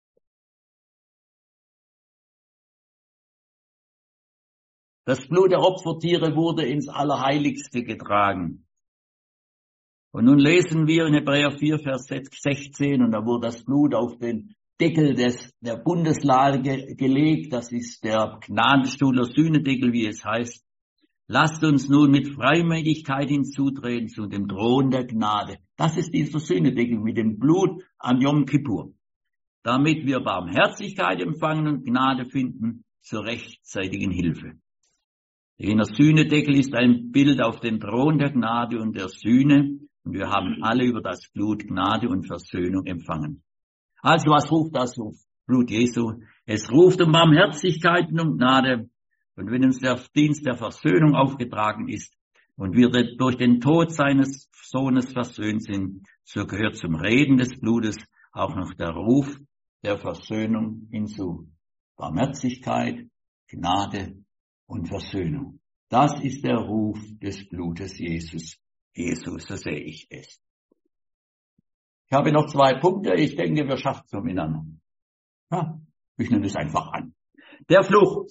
Das Blut der Opfertiere wurde ins Allerheiligste getragen. Und nun lesen wir in Hebräer 4, Vers 16, und da wurde das Blut auf den Deckel der Bundeslade gelegt. Das ist der Gnadenstuhl, der Sühnedeckel, wie es heißt. Lasst uns nun mit Freimütigkeit hinzutreten zu dem Thron der Gnade. Das ist dieser Sühnedeckel mit dem Blut an Yom Kippur. Damit wir Barmherzigkeit empfangen und Gnade finden zur rechtzeitigen Hilfe. Jener Sühnedeckel ist ein Bild auf den Thron der Gnade und der Sühne. Und wir haben alle über das Blut Gnade und Versöhnung empfangen. Also was ruft das Blut Jesu? Es ruft um Barmherzigkeit und um Gnade. Und wenn uns der Dienst der Versöhnung aufgetragen ist und wir durch den Tod seines Sohnes versöhnt sind, so gehört zum Reden des Blutes auch noch der Ruf der Versöhnung hinzu. Barmherzigkeit, Gnade und Versöhnung. Das ist der Ruf des Blutes Jesus, so sehe ich es. Ich habe noch 2 Punkte. Ich denke, wir schaffen es so miteinander. Ja, ich nehme es einfach an. Der Fluch.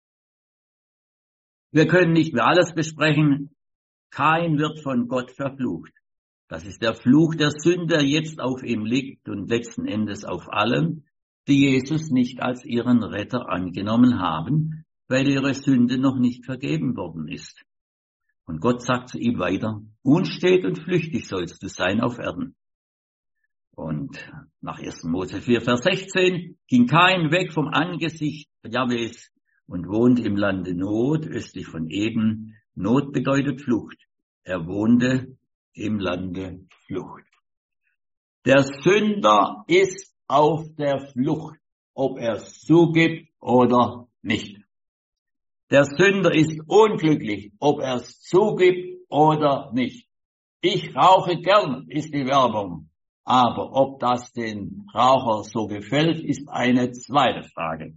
Wir können nicht mehr alles besprechen. Kain wird von Gott verflucht. Das ist der Fluch der Sünde, der jetzt auf ihm liegt und letzten Endes auf allen, die Jesus nicht als ihren Retter angenommen haben, weil ihre Sünde noch nicht vergeben worden ist. Und Gott sagt zu ihm weiter, unstet und flüchtig sollst du sein auf Erden. Und nach 1. Mose 4, Vers 16 ging Kain weg vom Angesicht Jahwes und wohnte im Lande Not, östlich von Eden. Not bedeutet Flucht. Er wohnte im Lande Flucht. Der Sünder ist auf der Flucht, ob er es zugibt oder nicht. Der Sünder ist unglücklich, ob er es zugibt oder nicht. Ich rauche gern, ist die Werbung. Aber ob das den Raucher so gefällt, ist eine zweite Frage.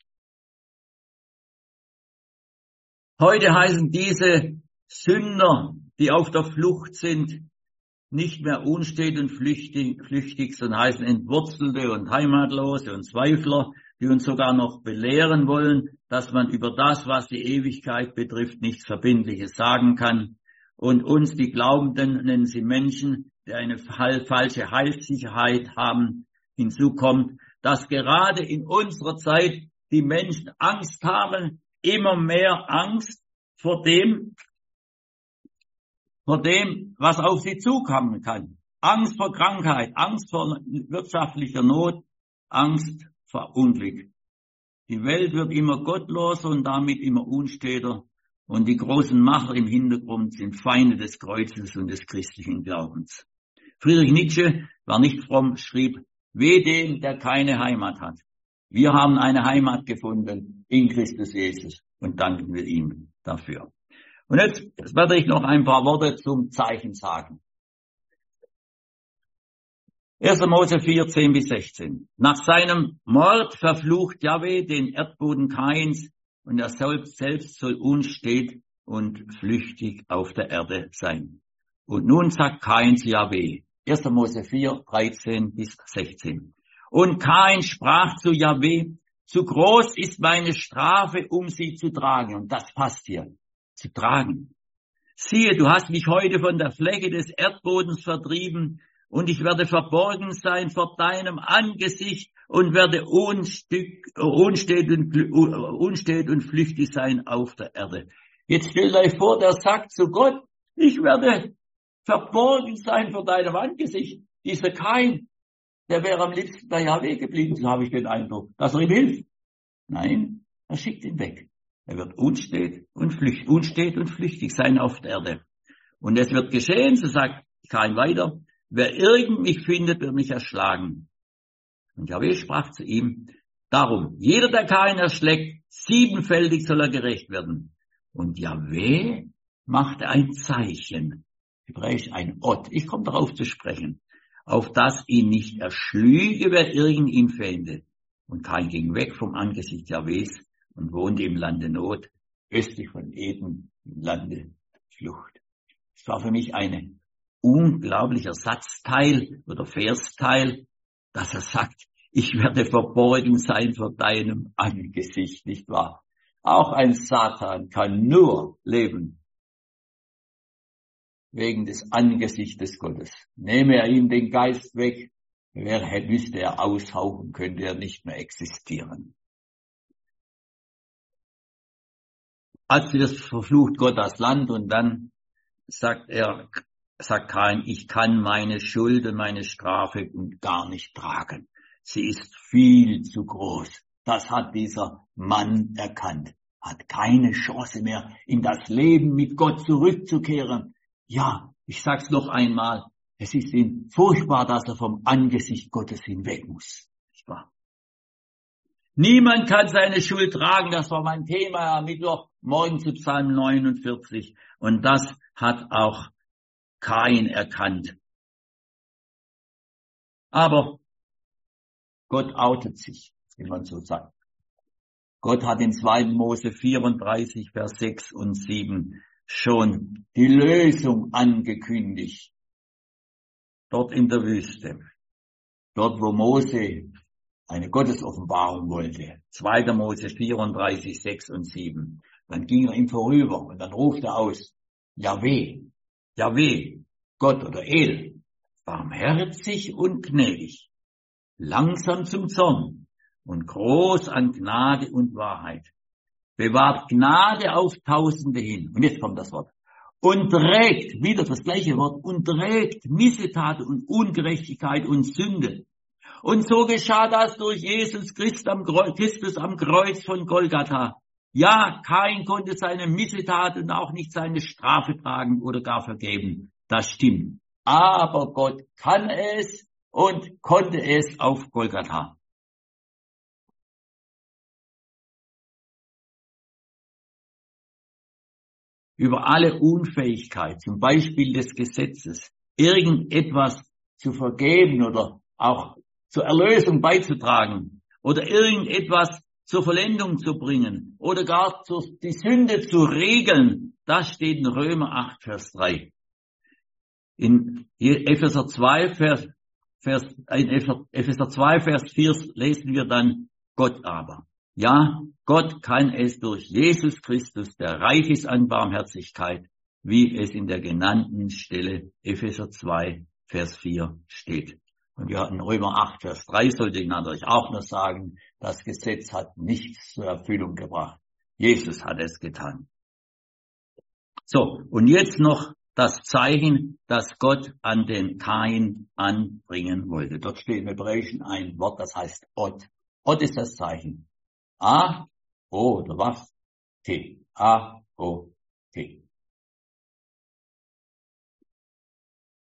Heute heißen diese Sünder, die auf der Flucht sind, nicht mehr unstet und flüchtig, sondern heißen Entwurzelte und Heimatlose und Zweifler, die uns sogar noch belehren wollen, dass man über das, was die Ewigkeit betrifft, nichts Verbindliches sagen kann. Und uns, die Glaubenden, nennen sie Menschen, die eine falsche Heilssicherheit haben. Hinzukommt, dass gerade in unserer Zeit die Menschen Angst haben, immer mehr Angst vor dem, was auf sie zukommen kann. Angst vor Krankheit, Angst vor wirtschaftlicher Not, Angst vor Unglück. Die Welt wird immer gottloser und damit immer unsteter. und die großen Macher im Hintergrund sind Feinde des Kreuzes und des christlichen Glaubens. Friedrich Nietzsche war nicht fromm, schrieb, weh dem, der keine Heimat hat. Wir haben eine Heimat gefunden in Christus Jesus und danken wir ihm dafür. Und jetzt werde ich noch ein paar Worte zum Zeichen sagen. 1. Mose 4, 10 bis 16. Nach seinem Mord verflucht Jahwe den Erdboden Kains und er selbst soll unstet und flüchtig auf der Erde sein. Und nun sagt Kain zu Jahwe, 1. Mose 4, 13 bis 16. Und Kain sprach zu Jahwe, zu groß ist meine Strafe, um sie zu tragen. Und das passt hier, zu tragen. Siehe, du hast mich heute von der Fläche des Erdbodens vertrieben, und ich werde verborgen sein vor deinem Angesicht und werde unstet und flüchtig sein auf der Erde. Jetzt stellt euch vor, der sagt zu Gott, ich werde verborgen sein vor deinem Angesicht. Dieser Kain, der wäre am liebsten bei Jahwe geblieben, so habe ich den Eindruck, dass er ihm hilft. Nein, er schickt ihn weg. Er wird unstet und flüchtig sein auf der Erde. Und es wird geschehen, so sagt Kain weiter, wer irgend mich findet, wird mich erschlagen. Und Jahwe sprach zu ihm, darum, jeder, der Kain erschlägt, 7-fältig soll er gerecht werden. Und Jahwe machte ein Zeichen, hebräisch ein Ot, ich komme darauf zu sprechen, auf das ihn nicht erschlüge, wer irgend ihn fände. Und Kain ging weg vom Angesicht Jahwes und wohnte im Lande Not, östlich von Eden, im Lande Flucht. Es war für mich ein unglaublicher Satzteil oder Versteil, dass er sagt, ich werde verborgen sein vor deinem Angesicht, nicht wahr? Auch ein Satan kann nur leben wegen des Angesichtes Gottes. Nehme er ihm den Geist weg, müsste er aushauchen, könnte er nicht mehr existieren. Als das verflucht Gott das Land und dann sagt Kain, ich kann meine Schuld und meine Strafe gar nicht tragen. Sie ist viel zu groß. Das hat dieser Mann erkannt. Hat keine Chance mehr, in das Leben mit Gott zurückzukehren. Ja, ich sag's noch einmal. Es ist ihm furchtbar, dass er vom Angesicht Gottes hinweg muss. Nicht wahr? Niemand kann seine Schuld tragen. Das war mein Thema am Mittwoch morgen zu Psalm 49. Und das hat auch Kain erkannt. Aber Gott outet sich, wie man so sagt. Gott hat in 2. Mose 34, Vers 6 und 7 schon die Lösung angekündigt. Dort in der Wüste. Dort, wo Mose eine Gottesoffenbarung wollte. 2. Mose 34, 6 und 7. Dann ging er ihm vorüber und dann ruft er aus, Jahwe, Gott oder El, barmherzig und gnädig, langsam zum Zorn und groß an Gnade und Wahrheit, bewahrt Gnade auf Tausende hin. Und jetzt kommt das Wort. Und trägt, wieder das gleiche Wort, und trägt Missetat und Ungerechtigkeit und Sünde. Und so geschah das durch Jesus Christus am Kreuz von Golgatha. Ja, Kain konnte seine Missetat und auch nicht seine Strafe tragen oder gar vergeben. Das stimmt. Aber Gott kann es und konnte es auf Golgatha. Über alle Unfähigkeit, zum Beispiel des Gesetzes, irgendetwas zu vergeben oder auch zur Erlösung beizutragen oder irgendetwas zur Vollendung zu bringen oder gar die Sünde zu regeln, das steht in Römer 8, Vers 3. In Epheser 2, Vers 4 lesen wir dann Gott aber. Ja, Gott kann es durch Jesus Christus, der reich ist an Barmherzigkeit, wie es in der genannten Stelle Epheser 2, Vers 4 steht. Und ja, in Römer 8, Vers 3 sollte ich natürlich auch noch sagen, das Gesetz hat nichts zur Erfüllung gebracht. Jesus hat es getan. So, und jetzt noch das Zeichen, das Gott an den Kain anbringen wollte. Dort steht im Hebräischen ein Wort, das heißt Ot. Ot ist das Zeichen. A, O oder was? T. A, O,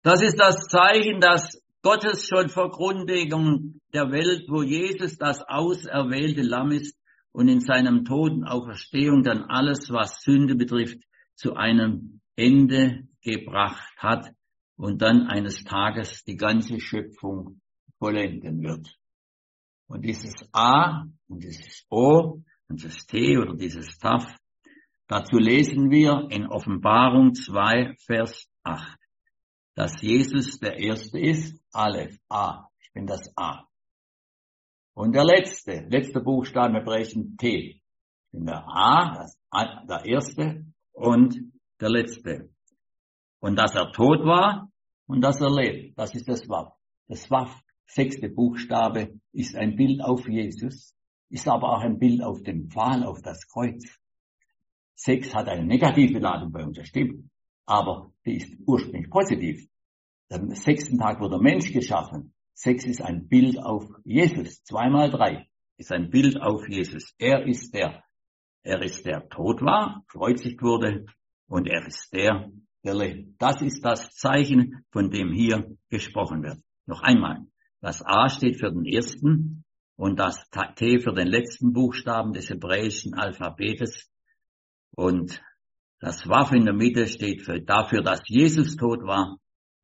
Das ist das Zeichen, dass Gottes schon vor Grundlegung der Welt, wo Jesus das auserwählte Lamm ist und in seinem Tod und Auferstehung dann alles, was Sünde betrifft, zu einem Ende gebracht hat und dann eines Tages die ganze Schöpfung vollenden wird. Und dieses A und dieses O und das T oder dieses Taf, dazu lesen wir in Offenbarung 2, Vers 8, dass Jesus der Erste ist, Aleph, A, ich bin das A. Und der letzte Buchstabe im Hebräischen T, ich bin der A, der Erste und der Letzte. Und dass er tot war und dass er lebt, das ist das Waf. Das Waf, 6. Buchstabe, ist ein Bild auf Jesus, ist aber auch ein Bild auf den Pfahl, auf das Kreuz. 6 hat eine negative Ladung bei uns, das stimmt, aber die ist ursprünglich positiv. Am 6. Tag wurde der Mensch geschaffen. 6 ist ein Bild auf Jesus. 2 mal 3 ist ein Bild auf Jesus. Er ist der tot war, gekreuzigt wurde, und er ist der lebt. Das ist das Zeichen, von dem hier gesprochen wird. Noch einmal. Das A steht für den ersten und das T für den letzten Buchstaben des hebräischen Alphabetes. Und das Waf in der Mitte steht dafür, dass Jesus tot war.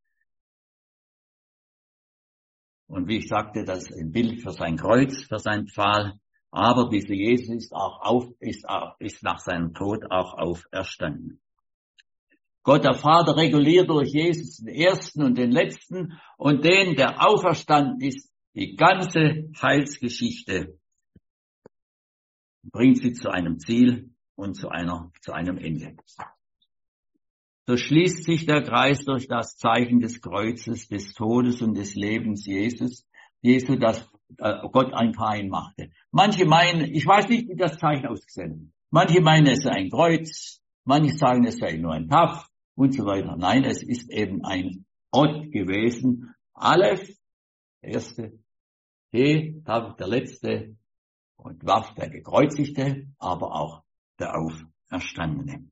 Und wie ich sagte, das ist ein Bild für sein Kreuz, für sein Pfahl. Aber dieser Jesus ist nach seinem Tod auch auferstanden. Gott der Vater reguliert durch Jesus den ersten und den letzten und den, der auferstanden ist, die ganze Heilsgeschichte, bringt sie zu einem Ziel und zu einem Ende. So schließt sich der Kreis durch das Zeichen des Kreuzes, des Todes und des Lebens Jesu, das Gott ein Kain machte. Manche meinen, ich weiß nicht, wie das Zeichen ausgesehen hat. Manche meinen, es sei ein Kreuz, manche sagen, es sei nur ein Taf und so weiter. Nein, es ist eben ein Ot gewesen. Aleph, der erste, T, Taf, der letzte und Waf, der gekreuzigte, aber auch der Auferstandene.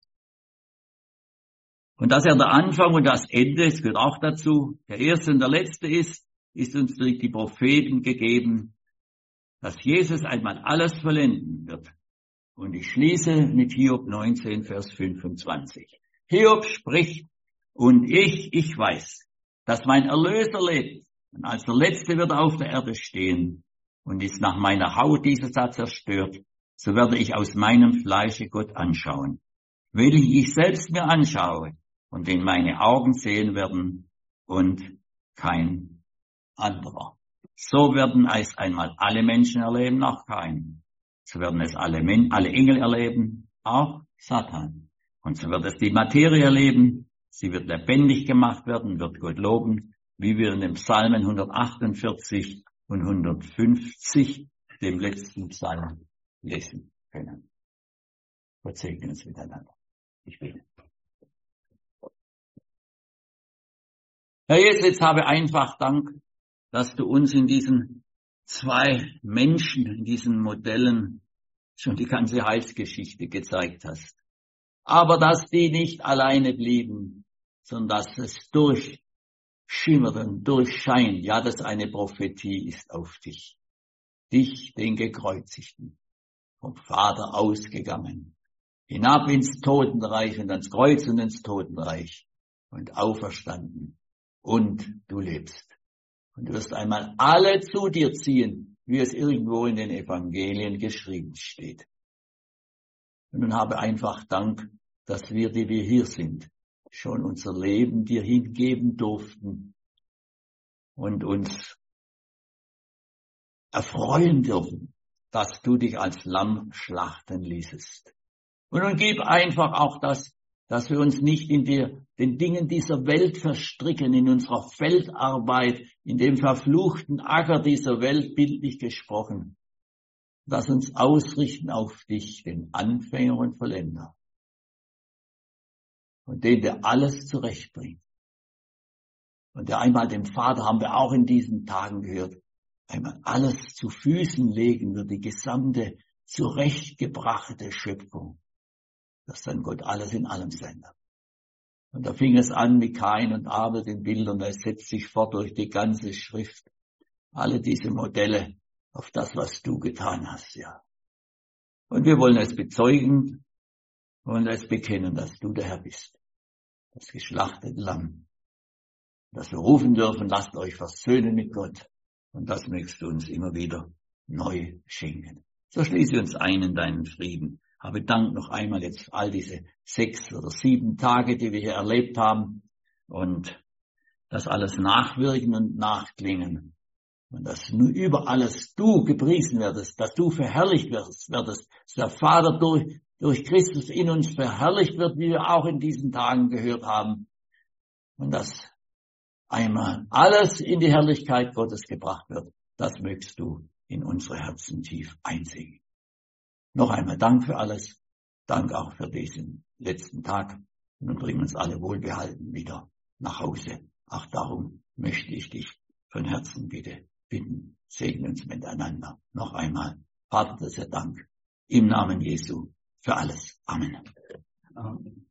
Und dass er der Anfang und das Ende, es gehört auch dazu, der erste und der letzte ist uns durch die Propheten gegeben, dass Jesus einmal alles vollenden wird. Und ich schließe mit Hiob 19, Vers 25. Hiob spricht, und ich weiß, dass mein Erlöser lebt, und als der Letzte wird er auf der Erde stehen, und ist nach meiner Haut dieses Jahr zerstört, so werde ich aus meinem Fleische Gott anschauen. Welchen ich selbst mir anschaue, und den meine Augen sehen werden, und kein anderer. So werden es einmal alle Menschen erleben, nach Kain. So werden es alle Engel erleben, auch Satan. Und so wird es die Materie erleben. Sie wird lebendig gemacht werden, wird Gott loben, wie wir in den Psalmen 148 und 150, dem letzten Psalm, lesen können. Gott segne uns miteinander. Ich bete. Herr Jesus, jetzt habe einfach Dank, dass du uns in diesen 2 Menschen, in diesen Modellen schon die ganze Heilsgeschichte gezeigt hast. Aber dass die nicht alleine blieben, sondern dass es durchschimmert und durchscheint, ja, dass eine Prophetie ist auf dich. Dich, den Gekreuzigten, vom Vater ausgegangen, hinab ins Totenreich und ans Kreuz und ins Totenreich und auferstanden. Und du lebst. Und du wirst einmal alle zu dir ziehen, wie es irgendwo in den Evangelien geschrieben steht. Und nun habe einfach Dank, dass wir, die wir hier sind, schon unser Leben dir hingeben durften und uns erfreuen dürfen, dass du dich als Lamm schlachten ließest. Und nun gib einfach auch das, dass wir uns nicht in den Dingen dieser Welt verstricken, in unserer Feldarbeit, in dem verfluchten Acker dieser Welt, bildlich gesprochen. Lass uns ausrichten auf dich, den Anfänger und Vollender. Und den, der alles zurechtbringt. Und der einmal dem Vater, haben wir auch in diesen Tagen gehört, einmal alles zu Füßen legen wird, die gesamte zurechtgebrachte Schöpfung. Dass dann Gott alles in allem sein wird. Und da fing es an mit Kain und Abel, den Bildern, es setzt sich fort durch die ganze Schrift. Alle diese Modelle auf das, was du getan hast, ja. Und wir wollen es bezeugen, wollen es bekennen, dass du der Herr bist. Das geschlachtete Lamm. Dass wir rufen dürfen, lasst euch versöhnen mit Gott. Und das möchtest du uns immer wieder neu schenken. So schließe uns ein in deinen Frieden. Habe Dank noch einmal jetzt all diese 6 oder 7 Tage, die wir hier erlebt haben. Und das alles nachwirken und nachklingen. Und dass nur über alles du gepriesen werdest, dass du verherrlicht werdest, dass der Vater durch Christus in uns verherrlicht wird, wie wir auch in diesen Tagen gehört haben. Und dass einmal alles in die Herrlichkeit Gottes gebracht wird. Das mögst du in unsere Herzen tief einsingen. Noch einmal Dank für alles. Dank auch für diesen letzten Tag. Und bring uns alle wohlbehalten wieder nach Hause. Auch darum möchte ich dich von Herzen bitten. Segne uns miteinander. Noch einmal. Vater, das ist der Dank. Im Namen Jesu für alles. Amen. Amen.